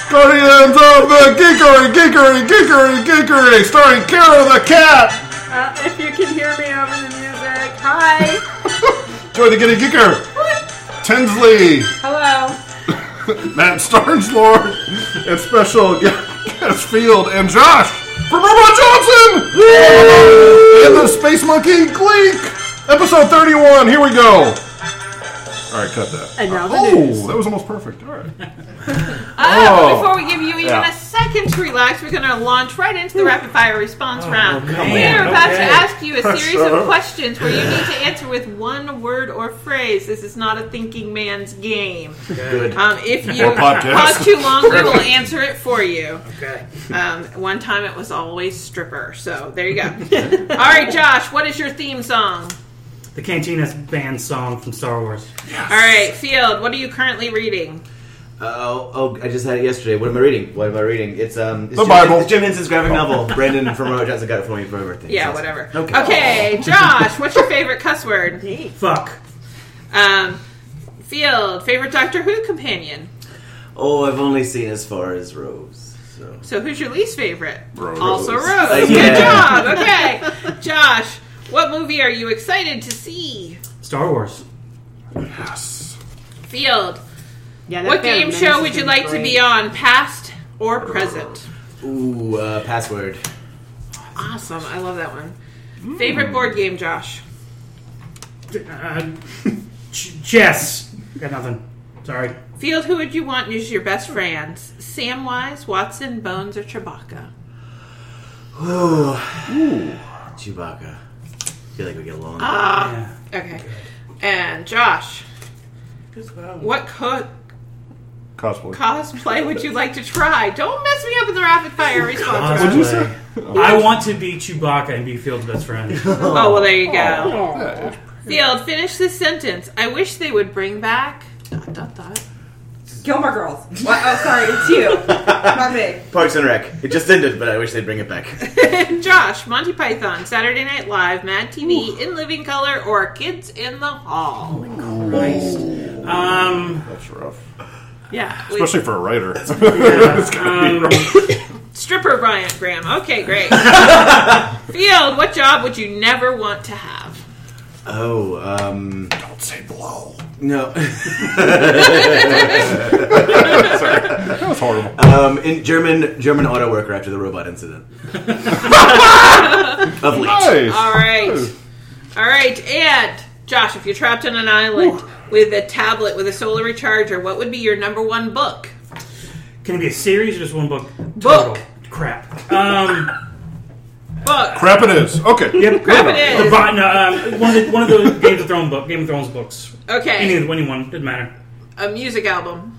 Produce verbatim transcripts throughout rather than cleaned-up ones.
Guardians of the Geekery, Geekery, Geekery, Geekery, starring Kara the Cat. Uh, if you can hear me over the music, hi. Joy the Giddy Geeker. Tinsley. Hello. Matt Starnslord. And special guest Field and Josh from Robot Johnson. And the Space Monkey Gleek. Episode thirty-one. Here we go. All right, cut that. And now the oh, news. that was almost perfect. All right. Uh, Oh. Before we give you even Yeah. a second to relax, we're going to launch right into the rapid fire response round. come We are on. about Okay. to ask you a series Shut of up. questions where you need to answer with one word or phrase. This is not a thinking man's game. Good. Um, if you Or podcast. pause too long, we will answer it for you. Okay. Um, one time it was always stripper, so there you go. All right, Josh, what is your theme song? The Cantina Band song from Star Wars. All right, Field, what are you currently reading? Uh, oh, oh, I just had it yesterday. What am I reading? What am I reading? It's um, it's The Jim, Bible. It's Jim Henson's graphic novel. Brandon from Robot Johnson got it for me for my birthday. Yeah, So- whatever. Okay. Okay, Josh, what's your favorite cuss word? Fuck. Um, Field, favorite Doctor Who companion? Oh, I've only seen as far as Rose. So So who's your least favorite? Rose. Also Rose. Uh, Good yeah. job. Okay. Josh, what movie are you excited to see? Star Wars. Yes. Field, Yeah, that what Phantom game Menace show has would you been like to great. be on, past or present? Ooh, uh, password. Awesome. I love that one. Favorite board game, Josh? Uh, ch- chess. Got nothing. Sorry. Field, who would you want as your best friends? Samwise, Watson, Bones, or Chewbacca? Ooh. Chewbacca. I feel like we get along. Ah, Yeah. okay. And Josh, what co- Cosplay. cosplay would you like to try? Don't mess me up in the rapid fire response. What'd round. you say? I want to be Chewbacca and be Field's best friend. Oh, well, there you go. Yeah. Field, finish this sentence. I wish they would bring back... Dot, dot, dot. Gilmore Girls. What? Oh, sorry, it's you. Not me. Parks and Rec. It just ended, but I wish they'd bring it back. Josh, Monty Python, Saturday Night Live, Mad T V, In Living Color, or Kids in the Hall? Christ. Um, That's rough. Yeah. we- Especially for a writer. yeah, um, Stripper Brian Graham. Okay, great. Field, what job would you never want to have? Oh, um... Don't say blow. No. Sorry. That was horrible. um, in German German auto worker after the robot incident. Of late. Nice. All right. All right, and Josh, if you're trapped on an island with a tablet with a solar recharger, what would be your number one book? can it be a series or just one book? Book. Total? Crap. Um, Book. Crap it is. Okay. yep, Crap it is. The Bi- no, um, one of the one of the Game of Thrones book, Game of Thrones books. Any Okay. of the winning one, didn't matter. A music album.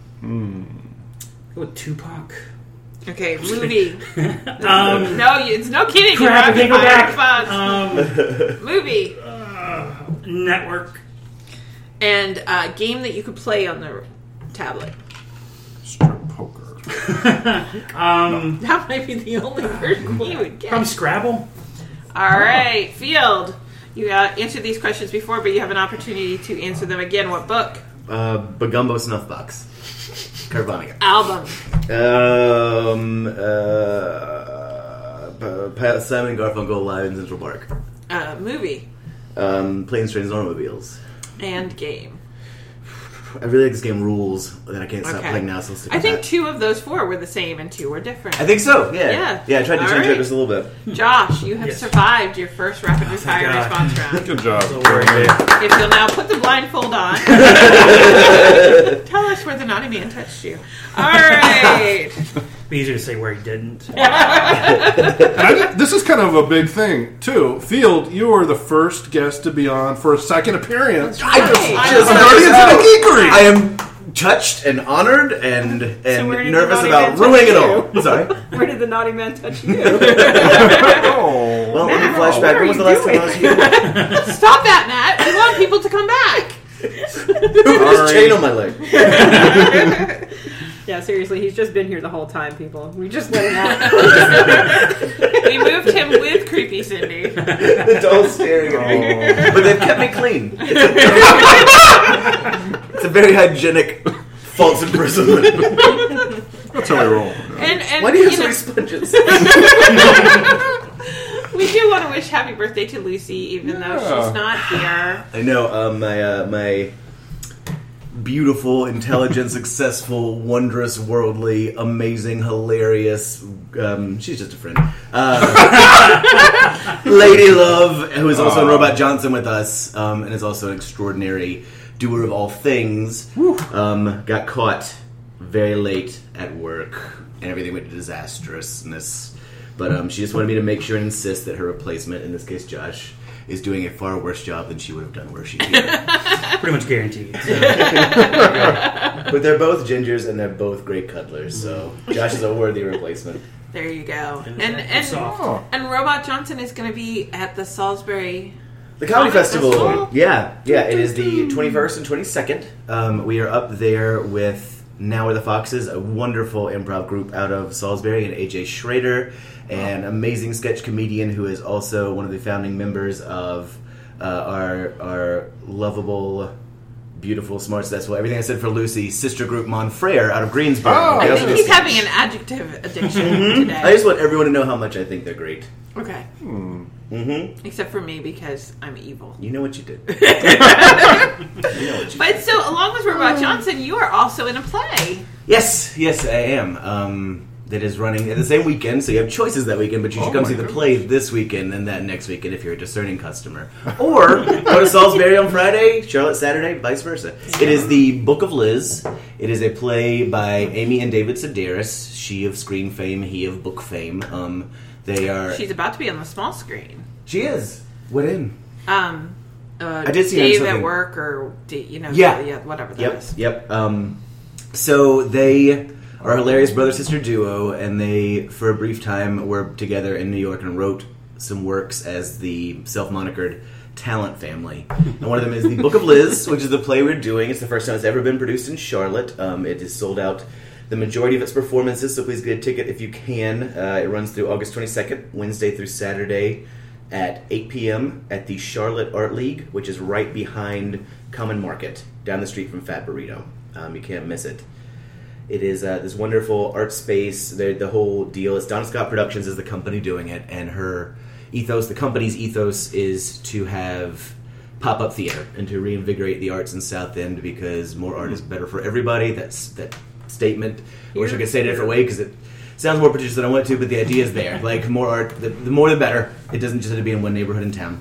Go with Tupac. Okay, movie. Um, No, it's no kidding. You're crap, I rapid can't go fire back. response. Um, Movie. network. And uh, game that you could play on the tablet. Strip poker. Um, That might be the only version you would get. from Scrabble. All right, Field. You uh, answered these questions before, but you have an opportunity to answer them again. What book? Uh, Bagumbo Snuff Box. Kurt Vonnegut. Album. Um, uh, P- Simon and Garfunkel live in Central Park. Uh, movie. Um, Planes, Trains, and Automobiles. And game. I really like this game Rules that I can't stop Okay. playing now. So I'll stick I with think that. two of those four were the same and two were different. I think so. Yeah. Yeah. Yeah. I tried to All change right. it just a little bit. Josh, you have Yes. survived your first rapid fire God. response round. Good job. So worried. If you'll now put the blindfold on, tell us where the naughty man touched you. All right. Be easier to say where he didn't. And I, this is kind of a big thing, too. Field, you are the first guest to be on for a second appearance. I just, I just know. Guardians of the Geekery. I I am touched and honored and and where did the nervous naughty about man ruining it touch all. Sorry. Where did the naughty man touch you? oh. Well, let me Matt, flashback. what are When was you the last time I was here? Stop that, Matt. We want people to come back. Who put this chain on my leg? Yeah, seriously, he's just been here the whole time, people. We just let him out. We moved him with Creepy Cindy. The doll's staring at me. Oh. But they've kept me clean. It's a, it's a very hygienic false imprisonment. That's That's how I roll. And, and Why do you have you so know, many sponges? we do want to wish happy birthday to Lucy, even though Yeah. she's not here. I know, um, my, uh, my beautiful, intelligent, successful, wondrous, worldly, amazing, hilarious, um, she's just a friend. Uh, Lady Love, who is also in Robot Johnson with us, um, and is also an extraordinary doer of all things, um, got caught very late at work, and everything went to disastrousness. But um, she just wanted me to make sure and insist that her replacement, in this case Josh, is doing a far worse job than she would have done were she here. Pretty much guaranteed. So. But they're both gingers and they're both great cuddlers, so Josh is a worthy replacement. There you go. And And it's and, soft. Oh. and Robot Johnson is going to be at the Salisbury. The Comedy Comedy Festival. Festival? Yeah, yeah, it is the twenty-first and twenty-second. Um, we are up there with Now Are the Foxes, a wonderful improv group out of Salisbury, and A J Schrader, an amazing sketch comedian who is also one of the founding members of uh, our our lovable, beautiful, smart, successful, everything I said for Lucy, sister group Monfrere out of Greensboro. Oh. They I also think do he's sketch. having an adjective addiction today. I just want everyone to know how much I think they're great. Okay. Mm-hmm. Except for me, because I'm evil. You know what you did. You know what you But so, along with Robot Johnson, you are also in a play. Yes, yes, I am. Um, that is running at the same weekend, so you have choices that weekend, but you should Oh come my see the goodness. play this weekend and that next weekend if you're a discerning customer. Or go to Salisbury on Friday, Charlotte Saturday, vice versa. It is the Book of Liz. It is a play by Amy and David Sedaris, she of screen fame, he of book fame. Um, they are... She's about to be on the small screen. She is. What in? Um, uh, I did see her in Dave at something. work, or D- you know, Yeah. yeah, whatever that Yep, is. yep. Um, so they are a hilarious brother-sister duo, and they, for a brief time, were together in New York and wrote some works as the self-monikered Talent Family. And one of them is The Book of Liz, which is the play we're doing. It's the first time it's ever been produced in Charlotte. Um, it is sold out the majority of its performances, so please get a ticket if you can. Uh, it runs through August twenty-second, Wednesday through Saturday, at eight p.m. at the Charlotte Art League, which is right behind Common Market, down the street from Fat Burrito. Um, you can't miss it. It is uh, this wonderful art space. The, the whole deal is Donna Scott Productions is the company doing it, and her ethos, the company's ethos, is to have pop-up theater and to reinvigorate the arts in South End because more art is better for everybody. That's that statement. I wish I could say it a different way because it sounds more pretentious than I want to, but the idea is there. Like, more art, the, the more the better. It doesn't just have to be in one neighborhood in town.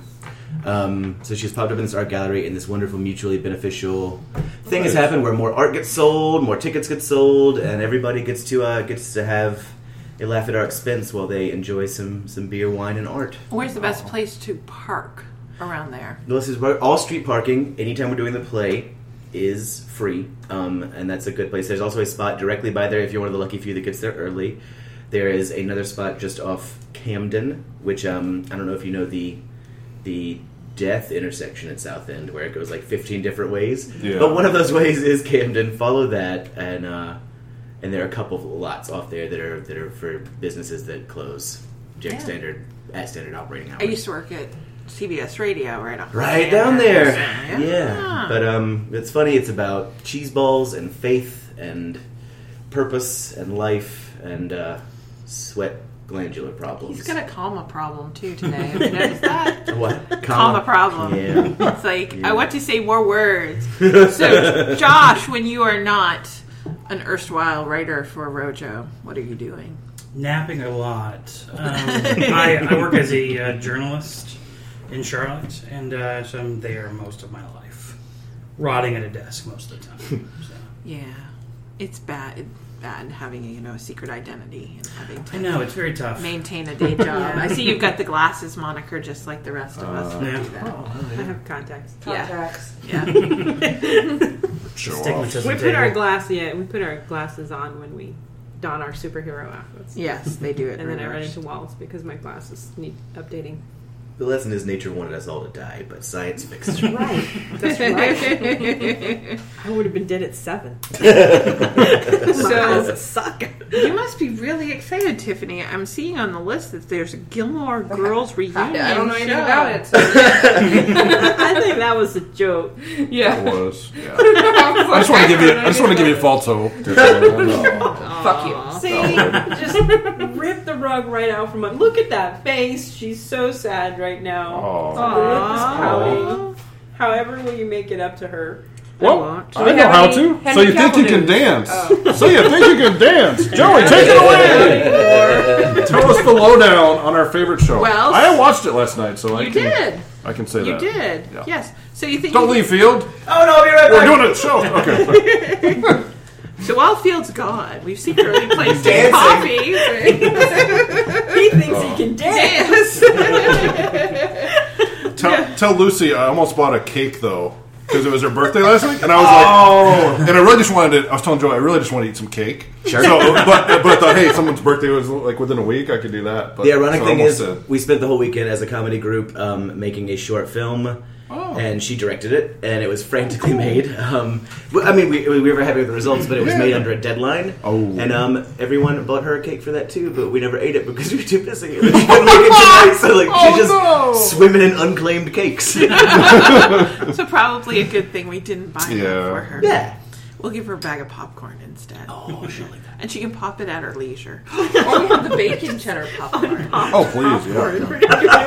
Um, so she's popped up in this art gallery, and this wonderful mutually beneficial thing has happened where more art gets sold, more tickets get sold, and everybody gets to uh, gets to have a laugh at our expense while they enjoy some, some beer, wine, and art. Where's the best place to park around there? This is where all street parking, anytime we're doing the play, is free, um, and that's a good place. There's also a spot directly by there if you're one of the lucky few that gets there early. There is another spot just off Camden, which um, I don't know if you know the the Death intersection at South End, where it goes like fifteen different ways. Yeah. But one of those ways is Camden. Follow that, and uh, and there are a couple of lots off there that are that are for businesses that close during Yeah. standard at standard operating hours. I used to work at C B S Radio right off Right the down there. Yeah. Yeah. But um it's funny, it's about cheese balls and faith and purpose and life and uh, sweat glandular problems. He's got a comma problem too today. Have you noticed that? what? Comma problem. Yeah. It's like, Yeah. I want to say more words. So, Josh, when you are not an erstwhile writer for Rojo, what are you doing? Napping a lot. Um, I, I work as a uh, journalist in Charlotte, and uh, so I'm there most of my life, rotting at a desk most of the time. So. Yeah, it's bad. It's bad having a, you know, a secret identity and having to I know, it's very tough. maintain a day job. I see you've got the glasses moniker just like the rest of us. Uh, We yeah. do that. I have contacts. Yeah. Contacts. Yeah. Show off. Stigmatism We put our table. glass. Yeah, we put our glasses on when we don our superhero outfits. Yes, they do it. And then I run reversed. into walls because my glasses need updating. The lesson is nature wanted us all to die, but science fixed it. Right. That's right. I would have been dead at seven. So suck. you must be really excited, Tiffany. I'm seeing on the list that there's a Gilmore Girls reunion. I don't know anything show. about it. So I think that was a joke. yeah. It was. Yeah. I just want to give you. I just want to give you false hope. Fuck you. See, just rip the rug right out from under. Look at that face. She's so sad right now. Oh. The lip is Aw. pouting. However will you make it up to her? Well, won't. I we know have how any to. Henry So you think you Cavill can news? dance? Oh. So you think you can dance? Joey, take it away. Tell us the lowdown on our favorite show. Well, I watched it last night, so I You can. did. I can say You that. did. Yeah. Yes. So you think Don't you leave Field. Oh no, I'll be right We're back. doing a show. Okay. So while Field's gone, we've secretly placed Dancing. coffee. He thinks he can dance. Dance. tell, tell Lucy, I almost bought a cake though because it was her birthday last week, and I was like, oh, and I really just wanted to. I was telling Joey, I really just want to eat some cake. Sure. So, but but I thought, hey, someone's birthday was like within a week, I could do that. But The ironic so I thing almost is, did. we spent the whole weekend as a comedy group um, making a short film, Oh. and she directed it, and it was frantically made. Um, well, I mean, we, we were happy with the results, but it was Yeah. made under a deadline. Oh. And um, everyone bought her a cake for that too, but we never ate it because we were too busy. And she couldn't make it tonight, so like Oh, she's just no. swimming in unclaimed cakes. So probably a good thing we didn't buy Yeah. that for her. Yeah. We'll give her a bag of popcorn instead. Oh, she'll like that. And she can pop it at her leisure. Or we have the bacon cheddar popcorn. Oh please, yeah.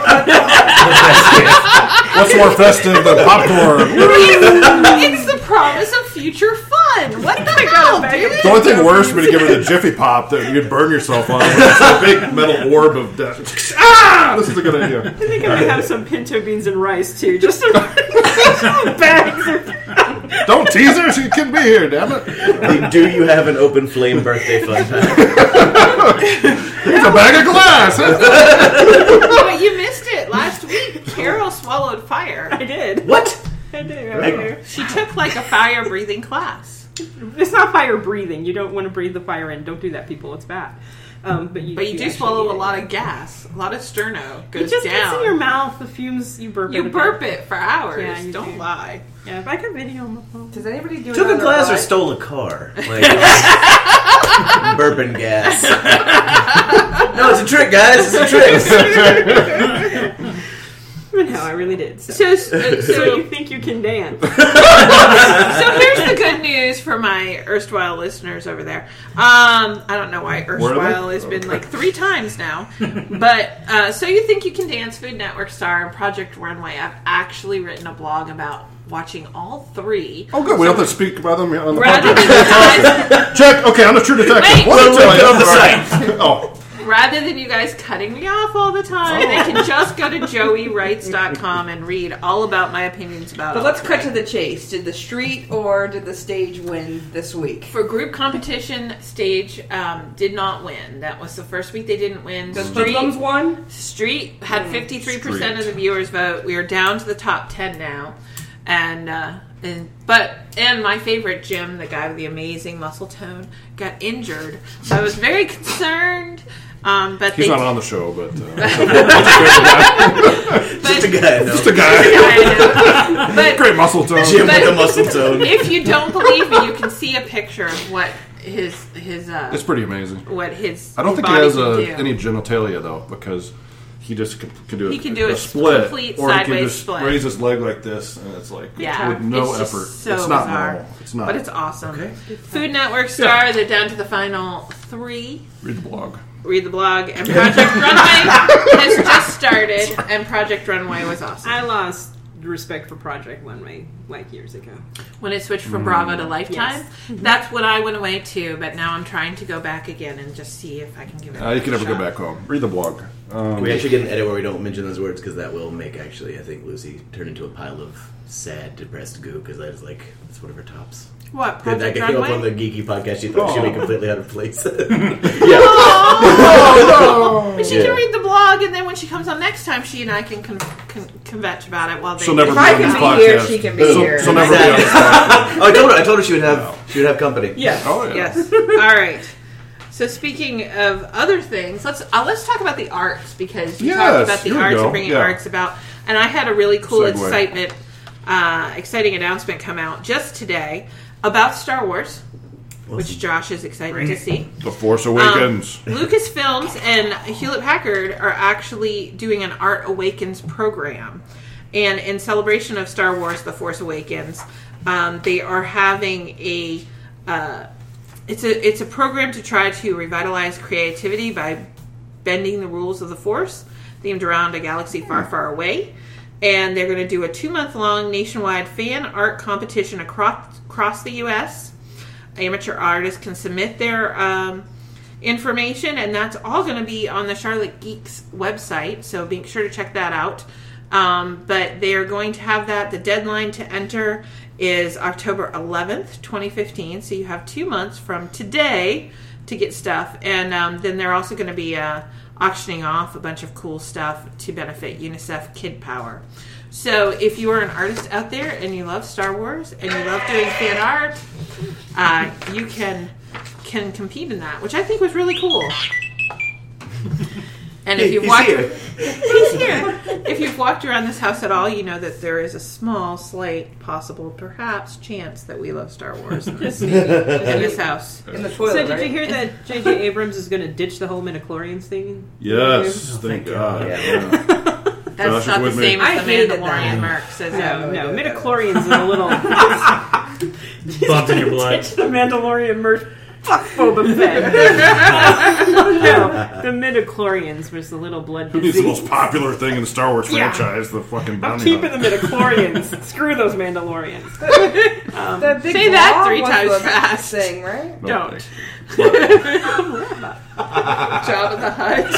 What's more festive than popcorn? It's the promise of future fun. What the hell, dude? The only thing worse would be to give her the Jiffy Pop that you'd burn yourself on. It's a big metal orb of death. Ah! This is a good idea. I think I'm gonna have some pinto beans and rice too. Just some bags of Don't tease her. She can be here, damn it. The Do You Have an Open Flame birthday fun time? It's a bag of glass. But you missed it last week. Carol swallowed fire. I did. What? I did. I- Okay. She took like a fire breathing class. It's not fire breathing. You don't want to breathe the fire in. Don't do that, people. It's bad. Um, but you, But you do actually swallow eat a it. lot of gas. A lot of sterno It goes just gets down. in your mouth. The fumes you burp. You it burp again. it for hours. Yeah, you Don't do. lie. Yeah, if I could video on my phone. Does anybody do Took a another class or butt? stole a car? Like, burping gas. No, it's a trick, guys. It's a trick. No, I really did. So, So, uh, so so, you think you can dance? so here's the good news for my erstwhile listeners over there. Um, I don't know why Where are erstwhile they? has been like three times now, but uh, so you think you can dance, Food Network star, and Project Runway. I've actually written a blog about watching all three. Oh, good. We don't have to speak about them on the Rather podcast. than you guys, Check. Okay, I'm a true detective. Wait. What did We'll I tell look you? it up the Oh, rather than you guys cutting me off all the time, they can just go to joey writes dot com and read all about my opinions about But all let's cut three. to the chase. Did the street or did the stage win this week? For group competition, stage um, did not win. That was the first week they didn't win. Does Street, Hoodlums won? Street had fifty-three percent Street. of the viewers vote. We are down to the top ten now. And, uh, and but and my favorite, Jim, the guy with the amazing muscle tone, got injured. So I was very concerned. Um, but he's they not on the show, but uh, Just a guy, no. just a guy. I know. But Great muscle tone. Jim But- with a muscle tone. if you don't believe me, you can see a picture of what his his uh, It's pretty amazing. what his. I don't his think he body has can uh, do. any genitalia though, because he just can, can do He a, can do a split, complete or he can sideways just split. raise his leg like this, and it's like Yeah, with no it's just effort. so it's not bizarre. normal. It's not. But it's awesome. Okay. Food Network star. They're down to the final three. Read the blog. Read the blog. And Project Runway has just started, and Project Runway was awesome. I lost respect for Project Runway like years ago. When it switched Mm. from Bravo to Lifetime, Yes. that's when I went away too. But now I'm trying to go back again and just see if I can give it. Uh, you can a never go shot. back home. Read the blog. Um, We actually get an edit where we don't mention those words because that will make actually, I think, Lucy turn into a pile of sad, depressed goo because that is like, it's one of her tops. What That Project came up on Runway? the geeky podcast. She thought she'd be Oh. completely out of place. But she Yeah. can read the blog, and then when she comes on next time, she and I can con- con- convetch about it while they. she'll never If be I on this can be podcast. here, she can be She'll- here. She'll never be on this podcast. Oh, I told her. I told her she would have she would have company. Yes. Oh yeah. Yes. All right. So speaking of other things, let's uh, let's talk about the arts because you Yes, talked about the here we arts go. and bringing Yeah. arts about, and I had a really cool Segue. excitement, uh, exciting announcement come out just today about Star Wars, which Josh is excited Bring to it. see. The Force Um, Awakens. Lucasfilms and Hewlett Packard are actually doing an Art Awakens program. And in celebration of Star Wars The Force Awakens, um, they are having a uh, it's a it's a program to try to revitalize creativity by bending the rules of the Force, themed around a galaxy far, far away. And they're going to do a two-month-long nationwide fan art competition across across the U S Amateur artists can submit their um, information, and that's all going to be on the Charlotte Geeks website, so be sure to check that out. Um, but they are going to have that. The deadline to enter is October eleventh, twenty fifteen, so you have two months from today to get stuff. And um, then they're also going to be uh, auctioning off a bunch of cool stuff to benefit UNICEF Kid Power. So if you are an artist out there and you love Star Wars and you love doing fan art, uh, you can can compete in that, which I think was really cool. And if you've He's walked, here. he's here. If you've walked around this house at all, you know that there is a small, slight, possible, perhaps chance that we love Star Wars in this, in this house. In the toilet, So did right? you hear that J J Abrams is going to ditch the whole midichlorians thing? Yes, Oh, thank thank God. God. Yeah. That's Josh is not the with me. same I as the hated Mandalorian that. Merc says. No, no no, idea. midichlorians is a little... Bumped in your blood. Ditch the Mandalorian merch. Fuck Boba Fett. No, the midichlorians was the little blood Who needs the disease. most popular thing in the Star Wars Yeah. franchise? The fucking I'm bounty keeping hunter. the midichlorians. Screw those Mandalorians. The big Say that blob three was times the fast. Thing, right? No, Don't. thanks. Job of the Hutt.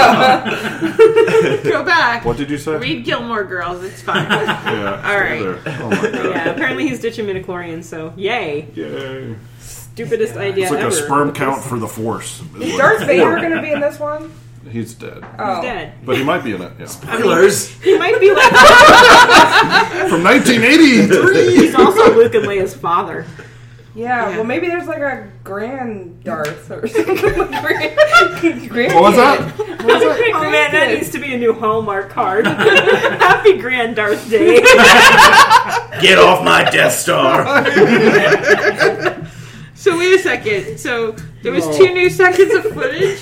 Go back. What did you say? Read Gilmore Girls. It's fine. Yeah. All right. stay there. Oh my God. Yeah, apparently he's ditching midichlorians, so yay. Yay. Stupidest idea It's like ever. a sperm count for the Force. Is Darth Vader going to be in this one? He's dead. Oh. He's dead. But he might be in it, yeah. Spoilers. He might be like... From nineteen eighty-three! He's also Luke and Leia's father. Yeah, Yeah. well, maybe there's like a grand Darth or something. grand, What was that? Oh man, that needs to be a new Hallmark card. Happy Grand Darth Day. Get off my Death Star. So wait a second. So there was two new seconds of footage.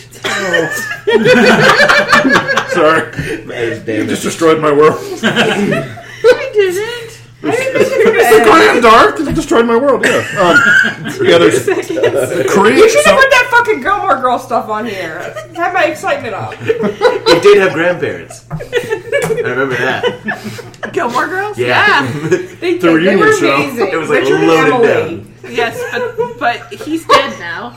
Sorry. Man, You damn just it. destroyed my world. I didn't. Grand Darth? You destroyed my world, yeah. Um, yeah, there's Korea. You should so- have put that fucking Gilmore Girl stuff on here. Have my excitement up. It did have grandparents. I remember that. Gilmore Girls? Yeah. They, The did. they reunion were show. amazing. It was like Richard and loaded Emily. down. Yes, but, but he's dead now.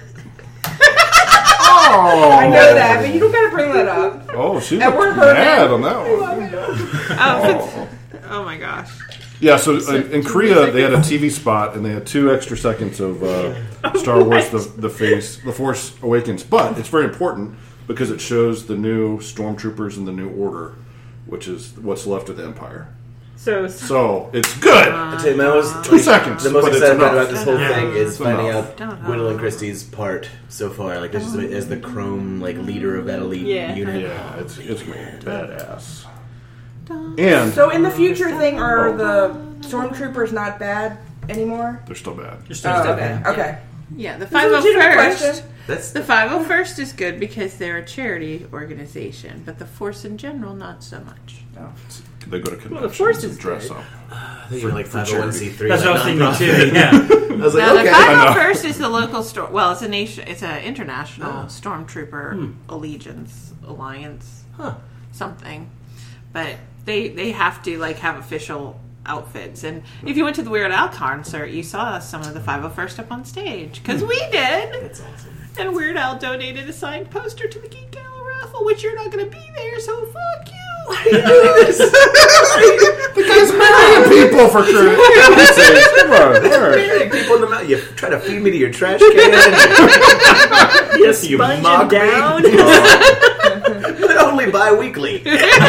Oh. I know that, but you don't gotta bring that up. Oh, she And looked we're mad hurt. on that one. Oh, it's- oh my gosh. Yeah, so in, in Korea they had a T V spot and they had two extra seconds of uh, Star Wars: the the face, the Force Awakens. But it's very important because it shows the new stormtroopers and the new order, which is what's left of the Empire. So, So it's good. I tell you, man, I was Two seconds. the most but it's exciting part enough. about this whole thing is It's finding enough. out Don't know. Gwendolyn Christie's part so far. Like, this is as the Chrome like leader of that elite Yeah. unit. Yeah, it's it's gonna be badass. And So in the future thing, are the stormtroopers not bad anymore? they're still bad. You're still Oh, stuck okay. in. Okay. Yeah, the That's a legitimate five oh first. question. That's The five oh first is good because they're a charity organization, but the Force in general, not so much. They go to Well, conventions the Force is and dress good. up. I think you're like five oh one c three. That's what I was thinking too. Yeah. I was like, Now, okay. the I five oh know. first is the local store. Well, it's a nation. It's an international Oh. stormtrooper Hmm. allegiance alliance, Huh. something. But they they have to like have official outfits. And if you went to the Weird Al concert, you saw some of the five oh first up on stage because we did. That's awesome. And Weird Al donated a signed poster to the Geek Gala raffle, which you're not going to be there. So fuck you. The guy's marrying people for credit. Come on, all right. Marrying people in the mouth. You try to feed me to your trash can. you You sponge mock him me? down. But only bi-weekly.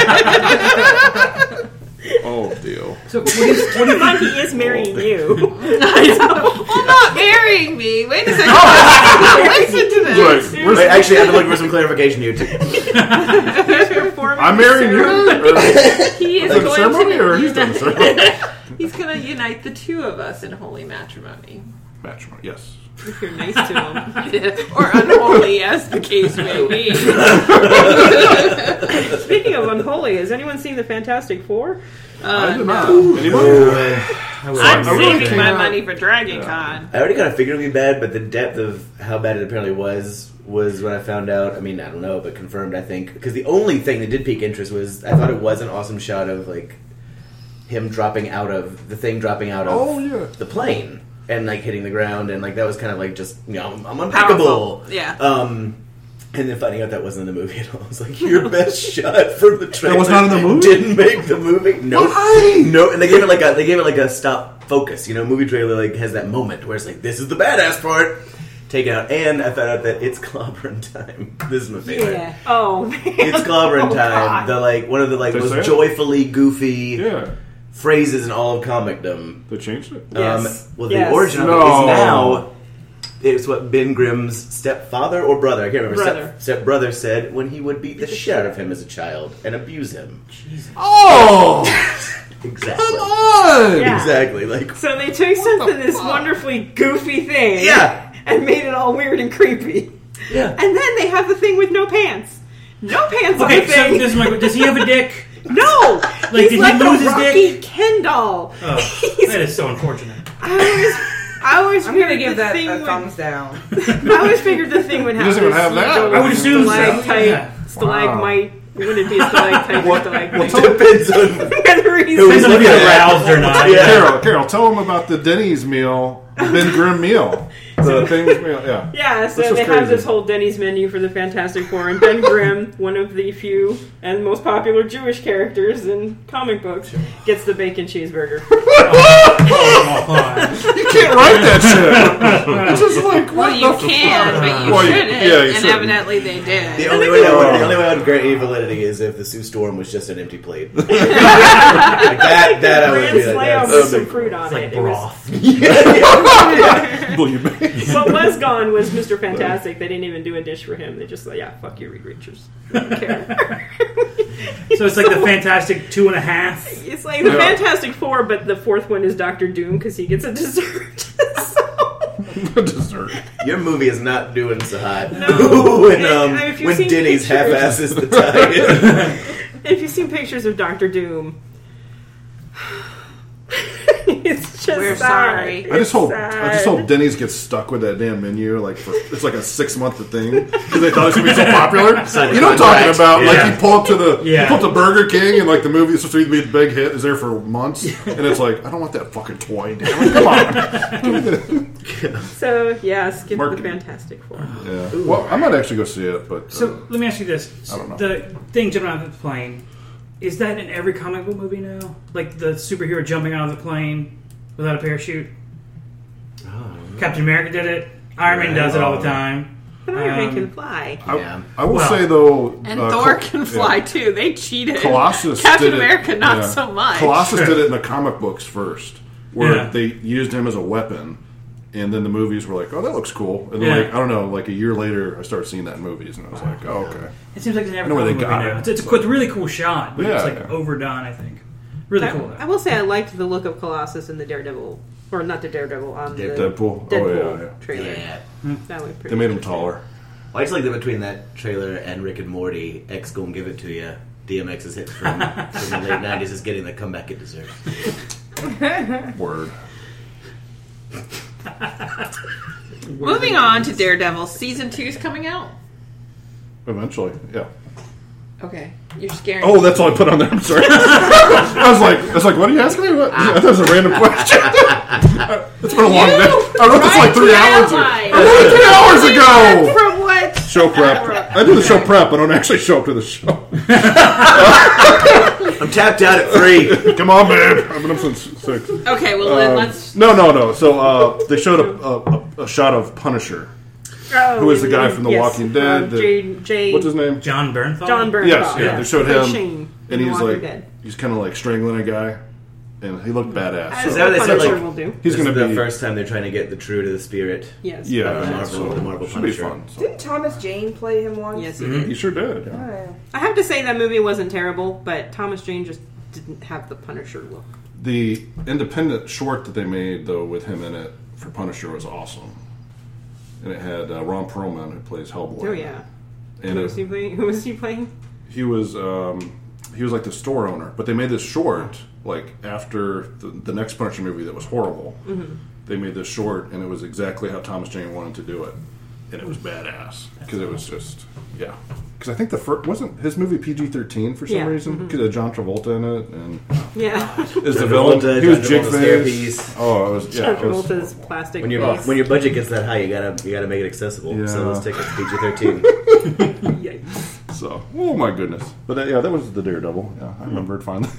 Oh, deal. So what do you find he is marrying you? Well, not marrying me. Wait a second. Listen to this. Wait, where's, Wait, actually, I have to look for some clarification here too. I'm marrying you? Or, He is is it a going ceremony to or he's done the ceremony? He's going to unite the two of us in holy matrimony. Matrimony, yes. If you're nice to him. Or unholy, as the case may be. Speaking of unholy, has anyone seen the Fantastic Four? I Uh, did not. no. Anybody? I'm I really saving came my out- money for Dragon Con. I already kind of figured it would be bad, but the depth of how bad it apparently was was when I found out. I mean, I don't know, but confirmed, I think. Because the only thing that did pique interest was I thought it was an awesome shot of like him dropping out of the thing, dropping out of Oh, yeah. the plane and like hitting the ground, and like that was kind of like just you know I'm, I'm unbreakable. Powerful. Yeah. Um, and then finding out that wasn't in the movie at all, I was like, your best shot from the trailer That was not in the movie? didn't make the movie. No, Why? no, and they gave it like a they gave it like a stop focus. You know, movie trailer like has that moment where it's like this is the badass part. Take it out, and I found out that it's clobbering time. This is my favorite. Yeah. Oh, man. It's clobbering Oh, time. God. The like one of the like They say most it? joyfully goofy Yeah. phrases in all of comicdom. They changed it? Um, Yes. well, the Yes. origin of No. it is now. It's what Ben Grimm's stepfather or brother, I can't remember, Brother. step, stepbrother said when he would beat the shit out of him as a child and abuse him. Oh! Exactly. Come on! Yeah. Exactly. Like, So they took something this wonderfully goofy thing, Yeah. and made it all weird and creepy. yeah. And then they have the thing with no pants. No pants on Okay, the so thing. this is my, does he have a dick? No, Like, he's did he like lose a his Rocky dick? Ken doll. Oh, He's- that is so unfortunate. I always, I always I'm figured gonna give the that thing a would, thumbs down. I always figured the thing would have. doesn't even this have that. little I would assume so, stalactite, yeah. stalagmite. Wouldn't it be a stalactite or stalagmite? Depends on. Whether he's Who is Depends on if looking he's at aroused or not. Yeah. Carol, Carol, tell them about the Denny's meal, the Ben Grimm meal. The things meal, yeah. Yeah, so This was they crazy. have this whole Denny's menu for the Fantastic Four, and Ben Grimm, one of the few and most popular Jewish characters in comic books, gets the bacon cheeseburger. Oh, You can't write that shit. It's just like, what Well, you the can, fuck? but you Well, you- shouldn't. yeah, you and shouldn't. evidently they did. The only way that would, the only way I would grant any validity is if the Sue Storm was just an empty plate. like that, that I would Grand be like, slam that's with some fruit on it's like it. It was, broth. Believe me. what was gone was Mister Fantastic. They didn't even do a dish for him. They just like, yeah, fuck you, Reed Richards. I don't care. So it's like the Fantastic Two and a Half. It's like the Yeah. Fantastic Four, but the fourth one is Doctor Doom because he gets a dessert. So- Dessert. Your movie is not doing so hot. No. when And, um, I mean, if you've when seen Denny's pictures- half-asses the tie-in. If you've seen pictures of Doctor Doom, it's just We're sad. sorry. I just It's hope sad. I just hope Denny's gets stuck with that damn menu. Like for it's like a six month thing because they thought it was gonna be so popular. Sign You know what I'm talking contract. about? Like Yeah. you pull up to the Yeah. you pull up to Burger King and like the movie is supposed to be the big hit is there for months and it's like I don't want that fucking toy. Damn it, come on. So yeah, skip the Marketing. Fantastic Four. Yeah. Well, I might actually go see it, but uh, So let me ask you this: I don't know. the thing jumping out of the plane, is that in every comic book movie now? Like the superhero jumping out of the plane without a parachute? Captain America did it. Iron Man does it all the time. But Iron Man Um, can fly. I, Yeah. I will Well- say though, And uh, Thor Col- can fly yeah. too. They cheated. Colossus Captain did it- America, not yeah. so much. Colossus did it in the comic books first, where Yeah. they used him as a weapon, and then the movies were like, "Oh, that looks cool." And then, Yeah. like I don't know, like a year later, I started seeing that in movies, and I was like, "Oh, okay." It seems like it's in every I know where comic they movie got now. it. It's, it's, a, it's a really cool shot, but Yeah, it's like yeah. overdone. I think really cool. I, I will say I liked the look of Colossus in the Daredevil, or not the Daredevil, um, the Deadpool? Oh, Deadpool yeah, yeah. trailer. Yeah. That looked pretty. They made him good. taller. Well, I just like that between that trailer and Rick and Morty, X gonna give it to you. D M X's hit from, from the late nineties is getting the comeback it deserves. Word. Moving on to Daredevil, season two is coming out. Eventually, yeah. Okay, you're scaring. Oh, that's all I put on there. I'm sorry. I was like, I was like, what are you asking me? What? I thought it was a random question. It's been a long day. I wrote this like three hours ago. I wrote it three hours ago. From what? Show prep. I do the show prep. I don't actually show up to the show. I'm tapped out at three. Come on, babe. I've been up since six. Okay, well then Um, let's. No, no, no. So uh, they showed a, a, a shot of Punisher. Oh, Who is the guy and- from The yes, Walking Dead? um, The- Jay, Jay, What's his name? John Bernthal. John Bernthal. Yes, yeah. They showed Played him, Shane in and The he's Walking like, Dead. he's kind of like strangling a guy, and he looked badass. As So Is that what they said, Punisher like- will do. he's This going is to the be first time they're trying to get the true to the spirit. Yes. Yeah, Uh, Marvel- so the Marvel should be Punisher. fun. So. Didn't Thomas Jane play him once? Yes, he Mhm. did. He sure did. Yeah. Oh, yeah. I have to say that movie wasn't terrible, but Thomas Jane just didn't have the Punisher look. The independent short that they made, though, with him in it for Punisher was awesome. And it had uh, Ron Perlman, who plays Hellboy. Oh yeah. And Who was it, he playing? Who was he playing? he was um, he was like the store owner. But they made this short, like, after the, the next Punisher movie that was horrible. Mm-hmm. They made this short, and it was exactly how Thomas Jane wanted to do it. And it was badass. Because it was just, yeah. Because I think the first, wasn't his movie P G thirteen for some Yeah, reason? mhm. Because it had John Travolta in it, and Yeah. is the John villain. Travolta, He was John jig Travolta's face. hairpiece. Oh, it was, yeah. John it was- Travolta's plastic When your face. when your budget gets that high, you gotta you gotta make it accessible. Yeah. So let's take it to P G thirteen. Yikes. So, oh my goodness. But uh, yeah, that was the Daredevil. Yeah, I remember it finally.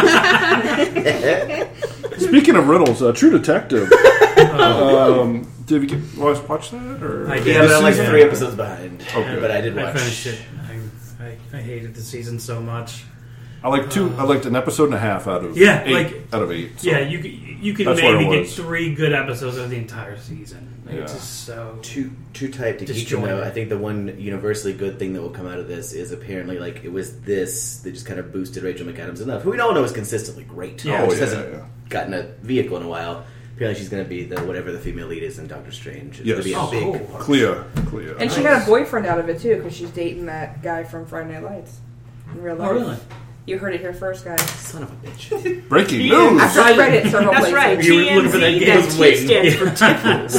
Speaking of riddles, uh, True Detective. um, did you get, watch, watch that? Or? I did. Yeah, but I'm like Yeah. three episodes behind. Okay. But I did I watch. finished it. I, I, I hated the season so much. I like two. I liked an episode and a half out of Yeah, eight, like- out of eight. So. Yeah, you could, you could That's what maybe it get was. three good episodes of the entire season. Like, It's Yeah. just so. Too too tight to keep Disjointed. them out. I think the one universally good thing that will come out of this is apparently like it was this that just kind of boosted Rachel McAdams enough, who we all know is consistently great. Yeah. Oh, just yeah, hasn't yeah. gotten a vehicle in a while. Apparently, she's going to be the whatever the female lead is in Doctor Strange. It's Yes. going to be a Oh, big cool. part. Clea. Clea. And she got a boyfriend out of it too, because she's dating that guy from Friday Night Lights in real life. Oh, really? You heard it here first, guys. Son of a bitch. Breaking He news. After I read it several That's places. right. You were looking for that T M Z, game. that T Waiting. stands for Tiffles.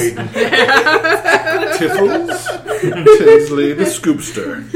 Tiffles. Tinsley the Scoopster.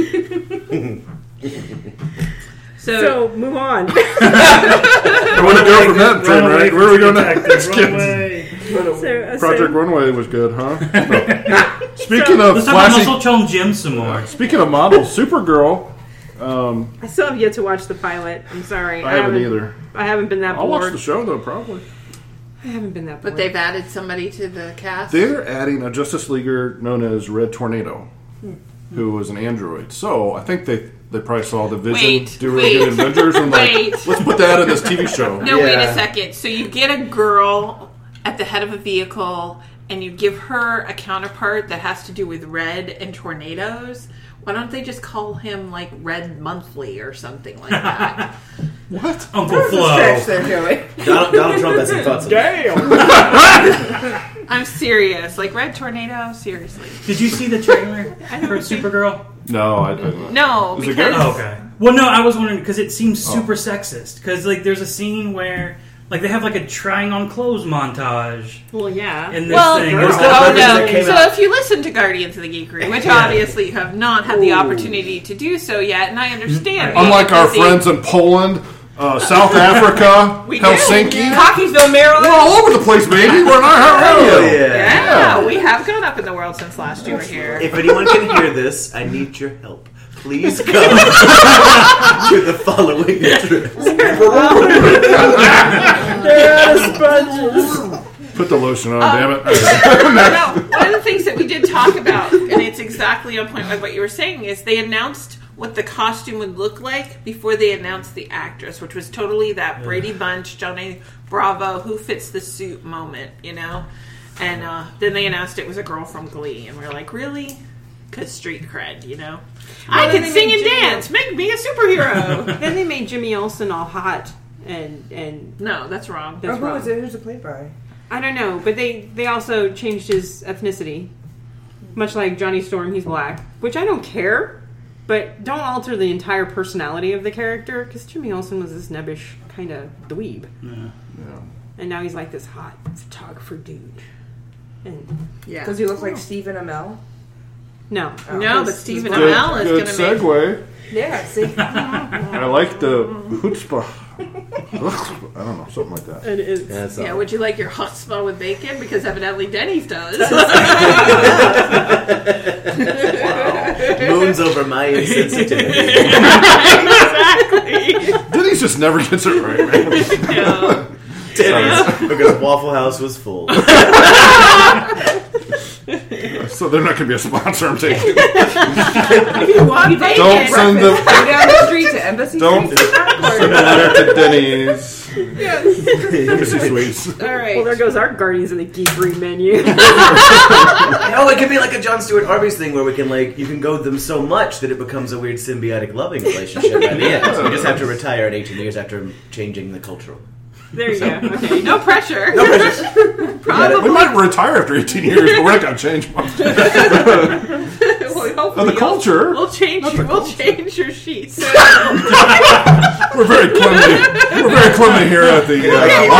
So, So move on. Where want to go from that train Run away wreck? Where are we going Detective, next, run kids? away. so, uh, Project so, Runway was good, huh? No. Speaking of Let's talk about flashy, Muscle Chone Jim some more. speaking of models, Supergirl. Um, I still have yet to watch the pilot. I'm sorry. I haven't either. I haven't been that I'll watch bored. the show though, probably. I haven't been that bored. but they've added somebody to the cast. They're adding a Justice Leaguer known as Red Tornado, who was an android. So I think they they probably saw the Vision Wait, do really good wait, Avengers and like, wait. let's put that in this T V show. No, wait Yeah. a second. So you get a girl at the head of a vehicle, and you give her a counterpart that has to do with red and tornadoes. Why don't they just call him like Red Monthly or something like that? What? Uncle Stretch Flo. there, Joey. Donald, Donald Trump has some thoughts on that. Damn. I'm serious. Like Red Tornado? Seriously. Did you see the trailer for Supergirl? No, I didn't. No, Is it because good? Oh, okay. Well, no, I was wondering because it seems Oh. super sexist. Because like, there's a scene where like they have like a trying on clothes montage Well, yeah. in this well, thing. oh There's that- no. that came So out- if you listen to Guardians of the Geekery, which Yeah. obviously you have not had the opportunity to do so yet, and I understand. being Unlike our busy- friends in Poland, uh, South Africa, We do. Helsinki, Cockeysville, Maryland. we're all over the place, baby. We're in our Oh, radio. yeah. Yeah, we have gone up in the world since last you were here. If anyone can hear this, I need your help. Please come to the following address. Put the lotion on, Um, damn it. No, one of the things that we did talk about, and it's exactly on point with what you were saying, is they announced what the costume would look like before they announced the actress, which was totally that Brady Bunch, Johnny Bravo, who fits the suit moment, you know? And uh, then they announced it was a girl from Glee, and we are like, really? Because street cred, you know? I then can they sing made and Jimmy- dance! Make me a superhero! Then they made Jimmy Olsen all hot, and and No, that's wrong. Oh, that's who wrong. is it? Who's it played by? I don't know, but they they also changed his ethnicity, much like Johnny Storm. He's black, which I don't care, but don't alter the entire personality of the character because Jimmy Olsen was this nebbish kind of dweeb, Yeah. and now he's like this hot photographer dude. And Yeah. Does he look like Stephen Amell? no, No, but He's- Stephen Good, Amell is good going to make... segue. Yeah, see? I like the chutzpah. I don't know, something like that. It is. Yeah, that's Yeah, all. would you like your chutzpah with bacon? Because evidently Denny's does. Moons over my insensitivity. Exactly. Denny's just never gets it right, man. No. Denny's, because Waffle House was full. So they're not going to be a sponsor, I'm taking. If you want bacon, Don't send the Go down the street to Embassy Don't Street. send a letter to Denny's. Legacy Suites. All right. Well, there goes our Guardians of the Geekery menu. Oh, it could be like a Jon Stewart Arby's thing where we can like you can goad them so much that it becomes a weird symbiotic loving relationship by the end. So we just have to retire at eighteen years after changing the cultural. There you go. Okay. No pressure. No pressure. Probably. We might retire after eighteen years, but we're not going to change much. Well, hopefully And the you'll- culture. We'll change. Not the We'll culture. change your sheets. We're very clumsy. We're very clumsy here at the uh,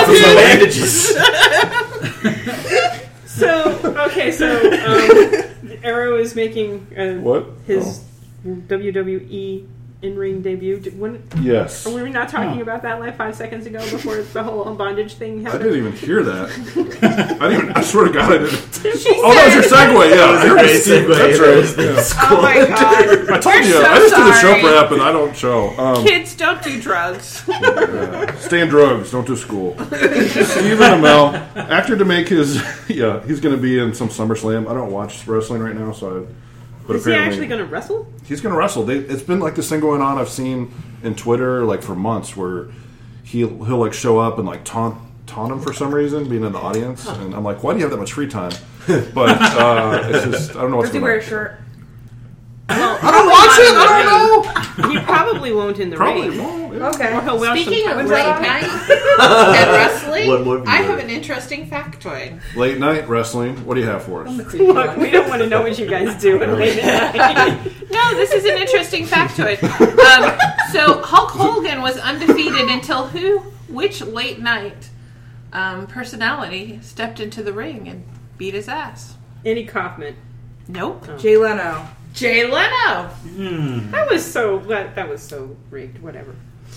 lockdown facility. bandages. So okay, so um, Arrow is making uh, What? his W W E in-ring debut. Did- When, Yes. were we not talking about that like five seconds ago before the whole bondage thing I happened? didn't even hear that. I didn't even. I swear to God, I didn't. She Oh, that was your said- segue. Yeah, I heard Great it. segue. That's That was right. the Yeah. score. Oh my god. I told We're you. so I just do the show sorry. prep and I don't show. Um, Kids, don't do drugs. Stay in drugs. Don't do school. Stephen Amell, actor to make his. Yeah, he's going to be in some SummerSlam. I don't watch wrestling right now, so. I, but Is he apparently actually going to wrestle? he's going to wrestle. They, it's been like this thing going on. I've seen in Twitter like for months where he'll he'll like show up and like taunt taunt him for some reason, being in the audience, and I'm like, why do you have that much free time? But uh, it's just I don't know what's Does he going wear on. a shirt? Well, I don't watch it. I don't know. he probably won't in the Probably ring. won't. Yeah. Okay. Or he'll wear Speaking some of When's late that? night and wrestling, One more I have viewer. an interesting factoid. Late night wrestling. What do you have for us? Look, we don't want to know what you guys do at late night. No, this is an interesting factoid. Um, so Hulk Hogan was undefeated until who? Which late night um, personality stepped into the ring and beat his ass? Andy Kaufman. Nope. Jay Leno. Jay Leno. Hmm. That was so. That, that was so rigged. Whatever.